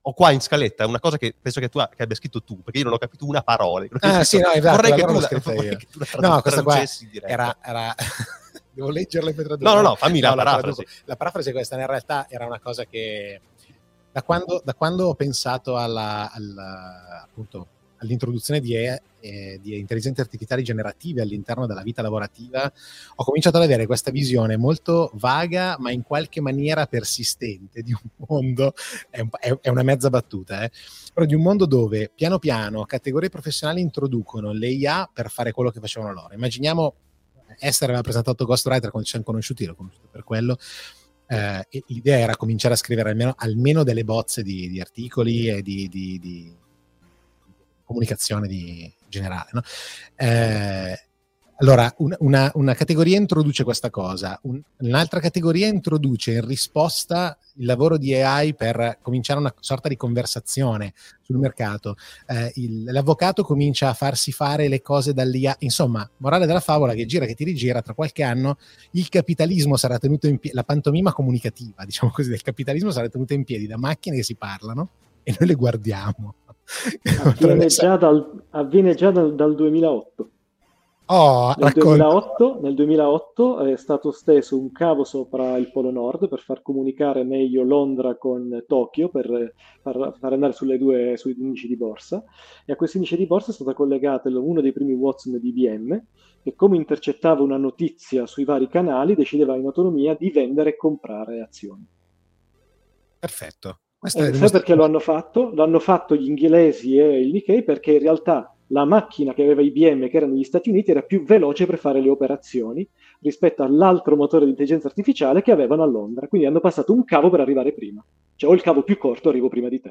S1: ho qua in scaletta una cosa che penso che tu che abbia scritto tu, perché io non ho capito una parola.
S2: Ah, sì, no, esatto,
S1: vorrei che tu
S2: l'ho
S1: la,
S2: scritta
S1: vorrei
S2: io.
S1: che tu la
S2: No, questa qua
S1: diretta.
S2: era... era... Devo leggerle per tradurre.
S1: No, no, no, fammi la
S2: no,
S1: parafrasi.
S2: La, la parafrasi è questa, in realtà era una cosa che da quando, da quando ho pensato alla, alla, appunto, all'introduzione di, eh, di intelligenze artificiali generative all'interno della vita lavorativa, ho cominciato ad avere questa visione molto vaga, ma in qualche maniera persistente di un mondo, è, un, è, è una mezza battuta, eh, però di un mondo dove piano piano categorie professionali introducono l'A I per fare quello che facevano loro. Immaginiamo Esther aveva presentato Ghostwriter quando ci siamo conosciuti, l'ho conosciuto per quello, eh, e l'idea era cominciare a scrivere almeno, almeno delle bozze di, di articoli e di, di, di comunicazione di generale, no? Eh, allora una, una, una categoria introduce questa cosa, un, un'altra categoria introduce in risposta il lavoro di A I per cominciare una sorta di conversazione sul mercato. Eh, il, l'avvocato comincia a farsi fare le cose dall'I A. Insomma, morale della favola, che gira che ti rigira, tra qualche anno il capitalismo sarà tenuto in piedi, la pantomima comunicativa, diciamo così, del capitalismo sarà tenuta in piedi da macchine che si parlano e noi le guardiamo.
S4: Avviene già dal, avviene già dal, dal duemilaotto.
S2: Oh,
S4: nel, duemilaotto, nel duemilaotto è stato steso un cavo sopra il Polo Nord per far comunicare meglio Londra con Tokyo, per far, far andare sulle due, sui indici di borsa, e a questi indici di borsa è stato collegato uno dei primi Watson di I B M, che come intercettava una notizia sui vari canali decideva in autonomia di vendere e comprare azioni.
S2: Perfetto.
S4: Eh, sai perché lo hanno fatto? Lo hanno fatto gli inglesi e il Nikkei perché in realtà la macchina che aveva I B M, che era negli Stati Uniti, era più veloce per fare le operazioni rispetto all'altro motore di intelligenza artificiale che avevano a Londra. Quindi hanno passato un cavo per arrivare prima. Cioè, ho il cavo più corto, arrivo prima di te.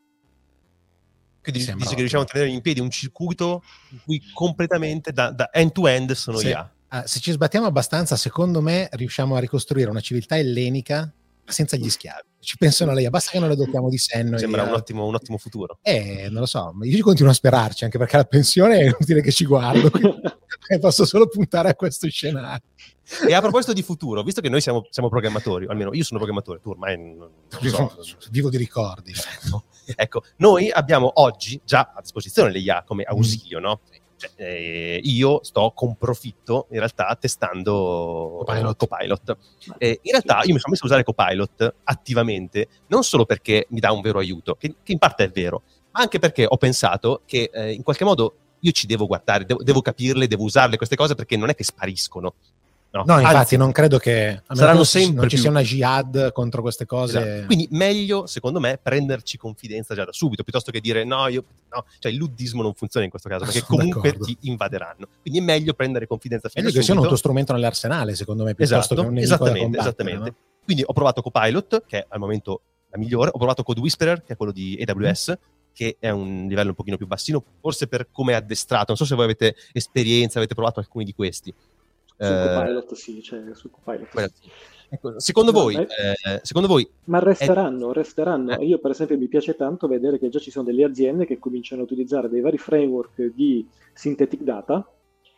S1: Quindi dice che riusciamo a tenere in piedi un circuito in cui completamente da, da end-to-end sono
S2: se,
S1: I A.
S2: Uh, se ci sbattiamo abbastanza, secondo me riusciamo a ricostruire una civiltà ellenica senza gli schiavi. Ci pensano lei, basta che non le dotiamo di senno.
S1: Sembra
S2: e,
S1: un, ottimo, un ottimo futuro.
S2: Eh, non lo so, io continuo a sperarci, anche perché la pensione è inutile che ci guardo, posso solo puntare a questo scenario.
S1: E a proposito di futuro, visto che noi siamo, siamo programmatori, almeno io sono programmatore, tu ormai non, non so.
S2: Vivo di ricordi.
S1: Ecco, ecco, noi abbiamo oggi già a disposizione l'I A come ausilio, no? Cioè, eh, io sto con profitto in realtà testando
S2: Copilot.
S1: Copilot. Eh, in realtà io mi sono messo a usare Copilot attivamente non solo perché mi dà un vero aiuto, che, che in parte è vero, ma anche perché ho pensato che eh, in qualche modo io ci devo guardare, devo, devo capirle, devo usarle queste cose, perché non è che spariscono. No,
S2: no infatti
S1: anzi,
S2: non credo che
S1: saranno
S2: non
S1: sempre
S2: non ci
S1: più...
S2: sia una jihad contro queste cose.
S1: Esatto. Quindi meglio, secondo me, prenderci confidenza già da subito, piuttosto che dire no, io no, cioè il luddismo non funziona in questo caso, perché
S2: Sono
S1: comunque
S2: d'accordo.
S1: ti invaderanno. Quindi è meglio prendere confidenza fin da
S2: meglio che
S1: subito.
S2: sia un tuo strumento nell'arsenale, secondo me, piuttosto
S1: Esatto,
S2: che un nemico
S1: esattamente,
S2: da combattere,
S1: esattamente.
S2: no?
S1: Quindi ho provato Copilot, che è al momento la migliore, ho provato Code Whisperer, che è quello di A W S, mm. che è un livello un pochino più bassino, forse per come è addestrato. Non so se voi avete esperienza, avete provato alcuni di questi.
S4: Su eh, Copilot sì, cioè su Copilot sì.
S1: Ecco, secondo
S4: no,
S1: voi,
S4: beh,
S1: eh, secondo voi
S4: ma resteranno, è... resteranno.
S1: Eh.
S4: Io per esempio mi piace tanto vedere che già ci sono delle aziende che cominciano a utilizzare dei vari framework di synthetic data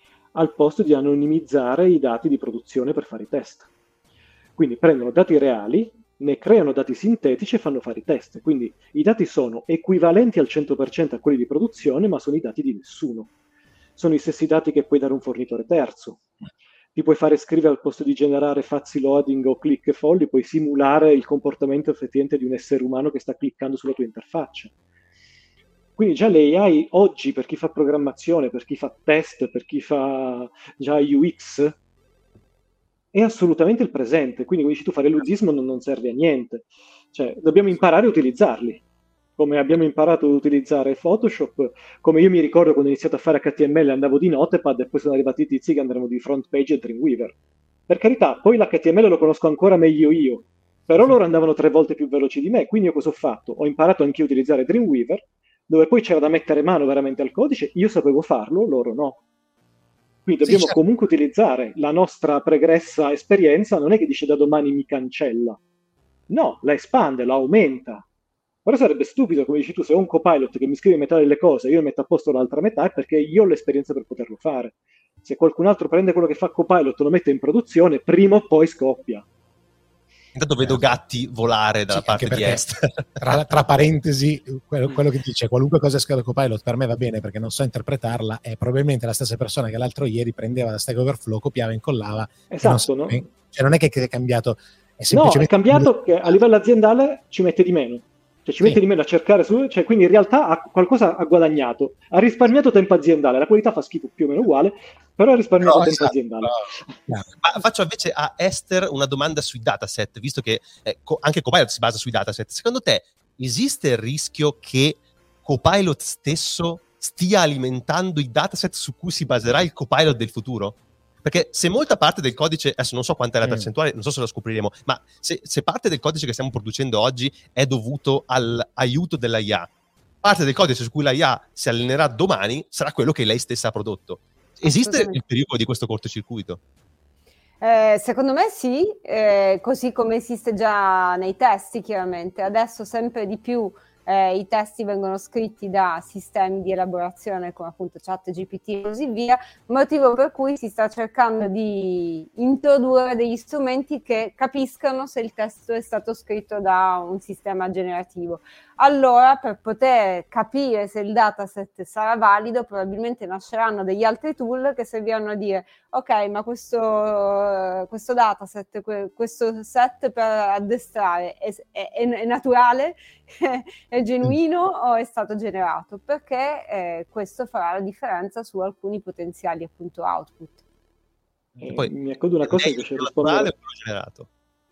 S4: al posto di anonimizzare i dati di produzione per fare i test. Quindi prendono dati reali, ne creano dati sintetici e fanno fare i test. Quindi i dati sono equivalenti al cento per cento a quelli di produzione, ma sono i dati di nessuno. Sono i stessi dati che puoi dare a un fornitore terzo. Ti puoi fare scrivere al posto di generare fuzzy loading o click e folli, puoi simulare il comportamento effettivamente di un essere umano che sta cliccando sulla tua interfaccia. Quindi già le A I oggi, per chi fa programmazione, per chi fa test, per chi fa già U X, è assolutamente il presente. Quindi come dici tu, fare l'udismo non, non serve a niente. Cioè, dobbiamo imparare a utilizzarli. Come abbiamo imparato ad utilizzare Photoshop, come io mi ricordo quando ho iniziato a fare H T M L andavo di Notepad e poi sono arrivati i tizi che andavano di Front Page e Dreamweaver. Per carità, poi l'H T M L lo conosco ancora meglio io, però loro andavano tre volte più veloci di me, quindi io cosa ho fatto? Ho imparato anche io a utilizzare Dreamweaver, dove poi c'era da mettere mano veramente al codice, io sapevo farlo, loro no. Quindi dobbiamo sì, certo. comunque utilizzare la nostra pregressa esperienza, non è che dice da domani mi cancella. No, la espande, la aumenta. Però sarebbe stupido, come dici tu, se ho un copilot che mi scrive metà delle cose e io metto a posto l'altra metà, è perché io ho l'esperienza per poterlo fare. Se qualcun altro prende quello che fa copilot e lo mette in produzione, prima o poi scoppia.
S1: Intanto vedo gatti volare dalla
S2: Sì,
S1: parte
S2: anche
S1: di
S2: perché,
S1: est.
S2: Tra, tra parentesi, quello, quello che dice qualunque cosa esca da Copilot per me va bene perché non so interpretarla, è probabilmente la stessa persona che l'altro ieri prendeva da Stack Overflow, copiava, incollava.
S4: Esatto,
S2: e non,
S4: no?
S2: cioè non è che è cambiato, è
S4: No, è
S2: semplicemente...
S4: cambiato che a livello aziendale ci mette di meno. Cioè ci
S2: Sì.
S4: mette di meno a cercare su, cioè quindi in realtà ha, qualcosa ha guadagnato, ha risparmiato tempo aziendale, la qualità fa schifo più o meno uguale, però ha risparmiato
S2: No,
S4: tempo
S2: esatto,
S4: aziendale.
S2: no.
S1: Ma faccio invece a Esther una domanda sui dataset, visto che eh, co- anche Copilot si basa sui dataset. Secondo te esiste il rischio che Copilot stesso stia alimentando i dataset su cui si baserà il Copilot del futuro? Perché se molta parte del codice, adesso non so quanta è la percentuale, non so se lo scopriremo, ma se, se parte del codice che stiamo producendo oggi è dovuto all'aiuto della I A, parte del codice su cui la I A si allenerà domani sarà quello che lei stessa ha prodotto. Esiste il pericolo di questo cortocircuito?
S3: Eh, secondo me sì, eh, così come esiste già nei testi chiaramente. Adesso sempre di più eh, i testi vengono scritti da sistemi di elaborazione come appunto ChatGPT e così via, motivo per cui si sta cercando di introdurre degli strumenti che capiscano se il testo è stato scritto da un sistema generativo. Allora, per poter capire se il dataset sarà valido, probabilmente nasceranno degli altri tool che serviranno a dire ok, ma questo, questo dataset, questo set per addestrare è, è, è naturale, è genuino o è stato generato? Perché eh, questo farà la differenza su alcuni potenziali appunto output.
S4: E
S1: poi,
S4: mi accodo una cosa che piace rispondere.
S1: Generato?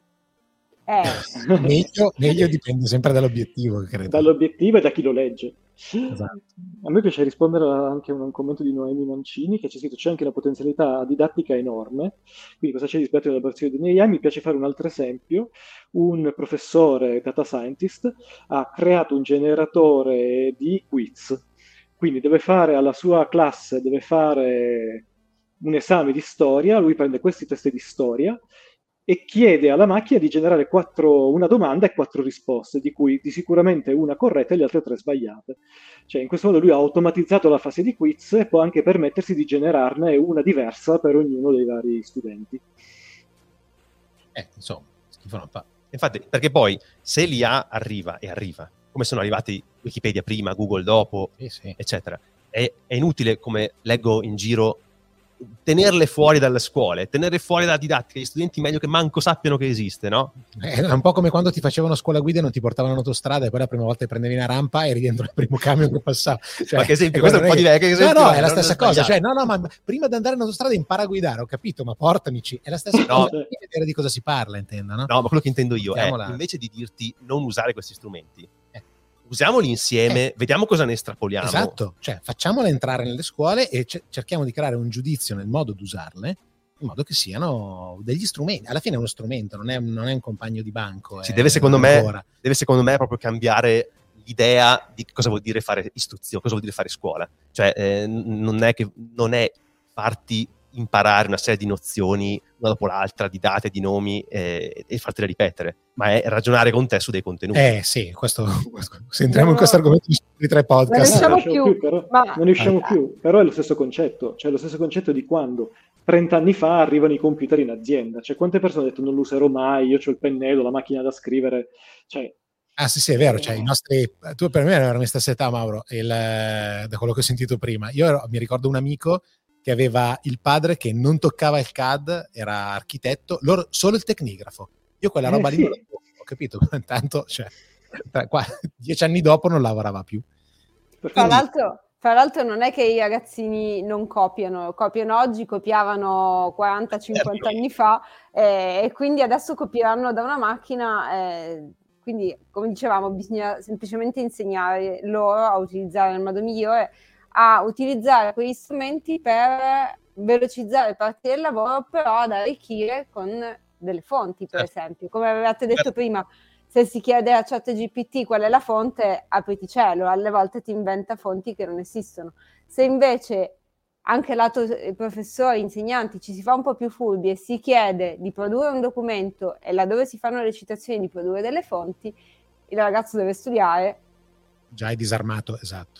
S3: Eh.
S2: meglio, meglio dipende sempre dall'obiettivo, credo.
S4: Dall'obiettivo e da chi lo legge.
S2: Esatto.
S4: A me piace rispondere anche a un commento di Noemi Mancini che c'è scritto c'è anche una potenzialità didattica enorme, quindi cosa c'è di esperto nell'elaborazione di A I? Mi piace fare un altro esempio. Un professore data scientist ha creato un generatore di quiz, quindi deve fare alla sua classe, deve fare un esame di storia, lui prende questi test di storia e chiede alla macchina di generare quattro, una domanda e quattro risposte, di cui di sicuramente una corretta e le altre tre sbagliate. Cioè, in questo modo lui ha automatizzato la fase di quiz e può anche permettersi di generarne una diversa per ognuno dei vari studenti.
S2: Eh, insomma, schifo non fa.
S1: Infatti, perché poi se l'I A arriva, e arriva, come sono arrivati Wikipedia prima, Google dopo,
S2: Sì, sì.
S1: eccetera, è, è inutile, come leggo in giro, tenerle fuori dalle scuole, tenerle fuori dalla didattica, gli studenti meglio che manco sappiano che esiste, no?
S2: È un po' come quando ti facevano scuola guida e non ti portavano in autostrada e poi la prima volta che prendevi una rampa eri dentro il primo camion che passava. Cioè,
S1: ma che esempio, questo è un po' di vecchio.
S2: No, no, è la stessa cosa. Cioè, no, no, ma prima di andare in autostrada impara a guidare, ho capito, ma portamici. È la stessa
S1: no.
S2: cosa, devi vedere di cosa si parla, intendo, no?
S1: No, ma quello che intendo io
S2: Mettiamola.
S1: è, invece di dirti non usare questi strumenti, eh. usiamoli insieme, eh. vediamo cosa ne estrapoliamo.
S2: Esatto, cioè facciamole entrare nelle scuole e c- cerchiamo di creare un giudizio nel modo di usarle, in modo che siano degli strumenti. Alla fine è uno strumento, non è, non è un compagno di banco.
S1: Si
S2: è,
S1: deve, secondo me, deve secondo me proprio cambiare l'idea di cosa vuol dire fare istruzione, cosa vuol dire fare scuola. Cioè eh, non è che non è farti imparare una serie di nozioni una dopo l'altra, di date, di nomi eh, e fartele ripetere, ma è ragionare con te su dei contenuti.
S2: Eh sì, questo, se entriamo no, in questo argomento di tre podcast
S3: non
S4: riusciamo
S3: più,
S4: più, però,
S3: ma...
S4: non riusciamo ah. più, però è lo stesso concetto, cioè lo stesso concetto di quando trenta anni fa arrivano i computer in azienda, cioè quante persone hanno detto non lo userò mai, io ho il pennello, la macchina da scrivere, cioè
S2: ah sì sì è vero, cioè i nostri, tu per me eri la mia stessa età, Mauro, il, da quello che ho sentito prima. Io ero, mi ricordo un amico che aveva il padre che non toccava il C A D, era architetto, loro solo il tecnigrafo. Io quella roba eh, lì sì. ho capito, tanto, cioè, tra, qua, dieci anni dopo non lavorava più.
S3: Fra quindi... l'altro, fra l'altro non è che i ragazzini non copiano, copiano oggi, copiavano quaranta cinquanta anni fa eh, e quindi adesso copieranno da una macchina, eh, quindi come dicevamo bisogna semplicemente insegnare loro a utilizzare nel modo migliore, a utilizzare quegli strumenti per velocizzare parti del lavoro, però ad arricchire con delle fonti, per certo. esempio. Come avevate detto certo. prima, se si chiede a ChatGPT qual è la fonte, apriti cielo, alle volte ti inventa fonti che non esistono. Se invece anche lato professori, insegnanti, ci si fa un po' più furbi e si chiede di produrre un documento e laddove si fanno le citazioni di produrre delle fonti, il ragazzo deve studiare.
S2: Già è disarmato, esatto.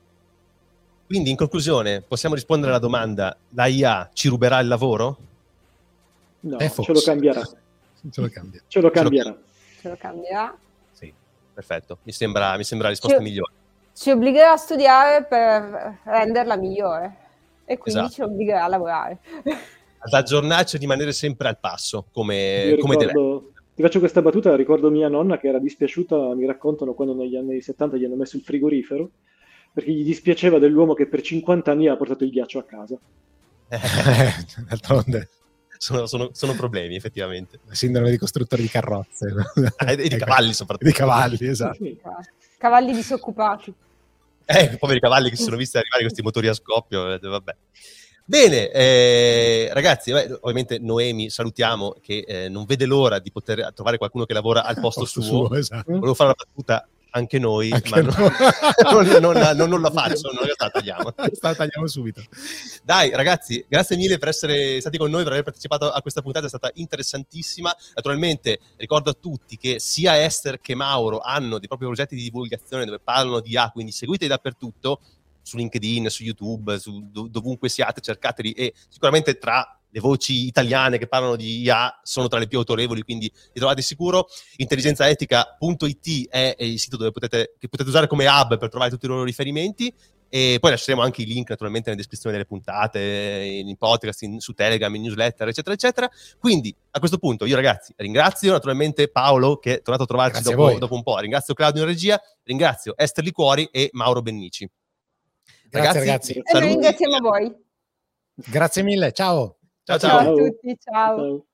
S1: Quindi in conclusione possiamo rispondere alla domanda: la I A ci ruberà il lavoro?
S4: No, ce lo cambierà.
S2: Ce lo cambia.
S4: Ce lo cambierà.
S3: Ce lo cambierà.
S1: Sì, perfetto. Mi sembra, mi sembra la risposta
S3: Ci-
S1: migliore.
S3: Ci obbligherà a studiare per renderla migliore e quindi
S1: Esatto.
S3: ci obbligherà a lavorare.
S1: Ad aggiornarci e rimanere sempre al passo, come,
S4: Io
S1: come deve.
S4: ricordo, ti faccio questa battuta, ricordo mia nonna che era dispiaciuta, mi raccontano quando negli anni settanta gli hanno messo il frigorifero, perché gli dispiaceva dell'uomo che per cinquanta anni ha portato il ghiaccio a casa.
S2: Eh, d'altronde,
S1: sono, sono, sono problemi, effettivamente.
S2: la sindrome di costruttore di carrozze.
S1: Ah, e di cavalli, soprattutto.
S2: Di cavalli, esatto.
S4: Sì.
S3: Cavalli disoccupati.
S1: Eh, poveri cavalli che si sono visti arrivare questi motori a scoppio, eh, vabbè. Bene, eh, ragazzi, beh, ovviamente Noemi salutiamo, che eh, non vede l'ora di poter trovare qualcuno che lavora al posto,
S2: Posto
S1: suo.
S2: suo, esatto.
S1: Volevo fare una battuta anche noi,
S2: Anche
S1: ma
S2: noi.
S1: non, non, non, non, non la faccio, non la tagliamo.
S2: La tagliamo subito.
S1: Dai, ragazzi, grazie mille per essere stati con noi, per aver partecipato a questa puntata, è stata interessantissima. Naturalmente ricordo a tutti che sia Esther che Mauro hanno dei propri progetti di divulgazione dove parlano di I A, quindi seguiteli dappertutto, su LinkedIn, su YouTube, su dov- dovunque siate, cercateli, e sicuramente tra le voci italiane che parlano di I A sono tra le più autorevoli, quindi li trovate sicuro. intelligenzaetica punto it è il sito dove potete, che potete usare come hub per trovare tutti i loro riferimenti, e poi lasceremo anche i link naturalmente nella descrizione delle puntate, in podcast, in, su Telegram, in newsletter, eccetera, eccetera. Quindi a questo punto io, ragazzi, ringrazio naturalmente Paolo, che è tornato a trovarci
S2: Grazie a
S1: dopo,
S2: voi.
S1: dopo un po', ringrazio Claudio in regia, ringrazio Esther Liquori e Mauro Bennici.
S2: Grazie, ragazzi.
S3: E noi
S1: saluti.
S3: ringraziamo voi.
S2: Grazie mille, ciao.
S1: Ciao,
S3: Ciao
S1: ciao.
S3: a tutti, ciao.
S4: Ciao.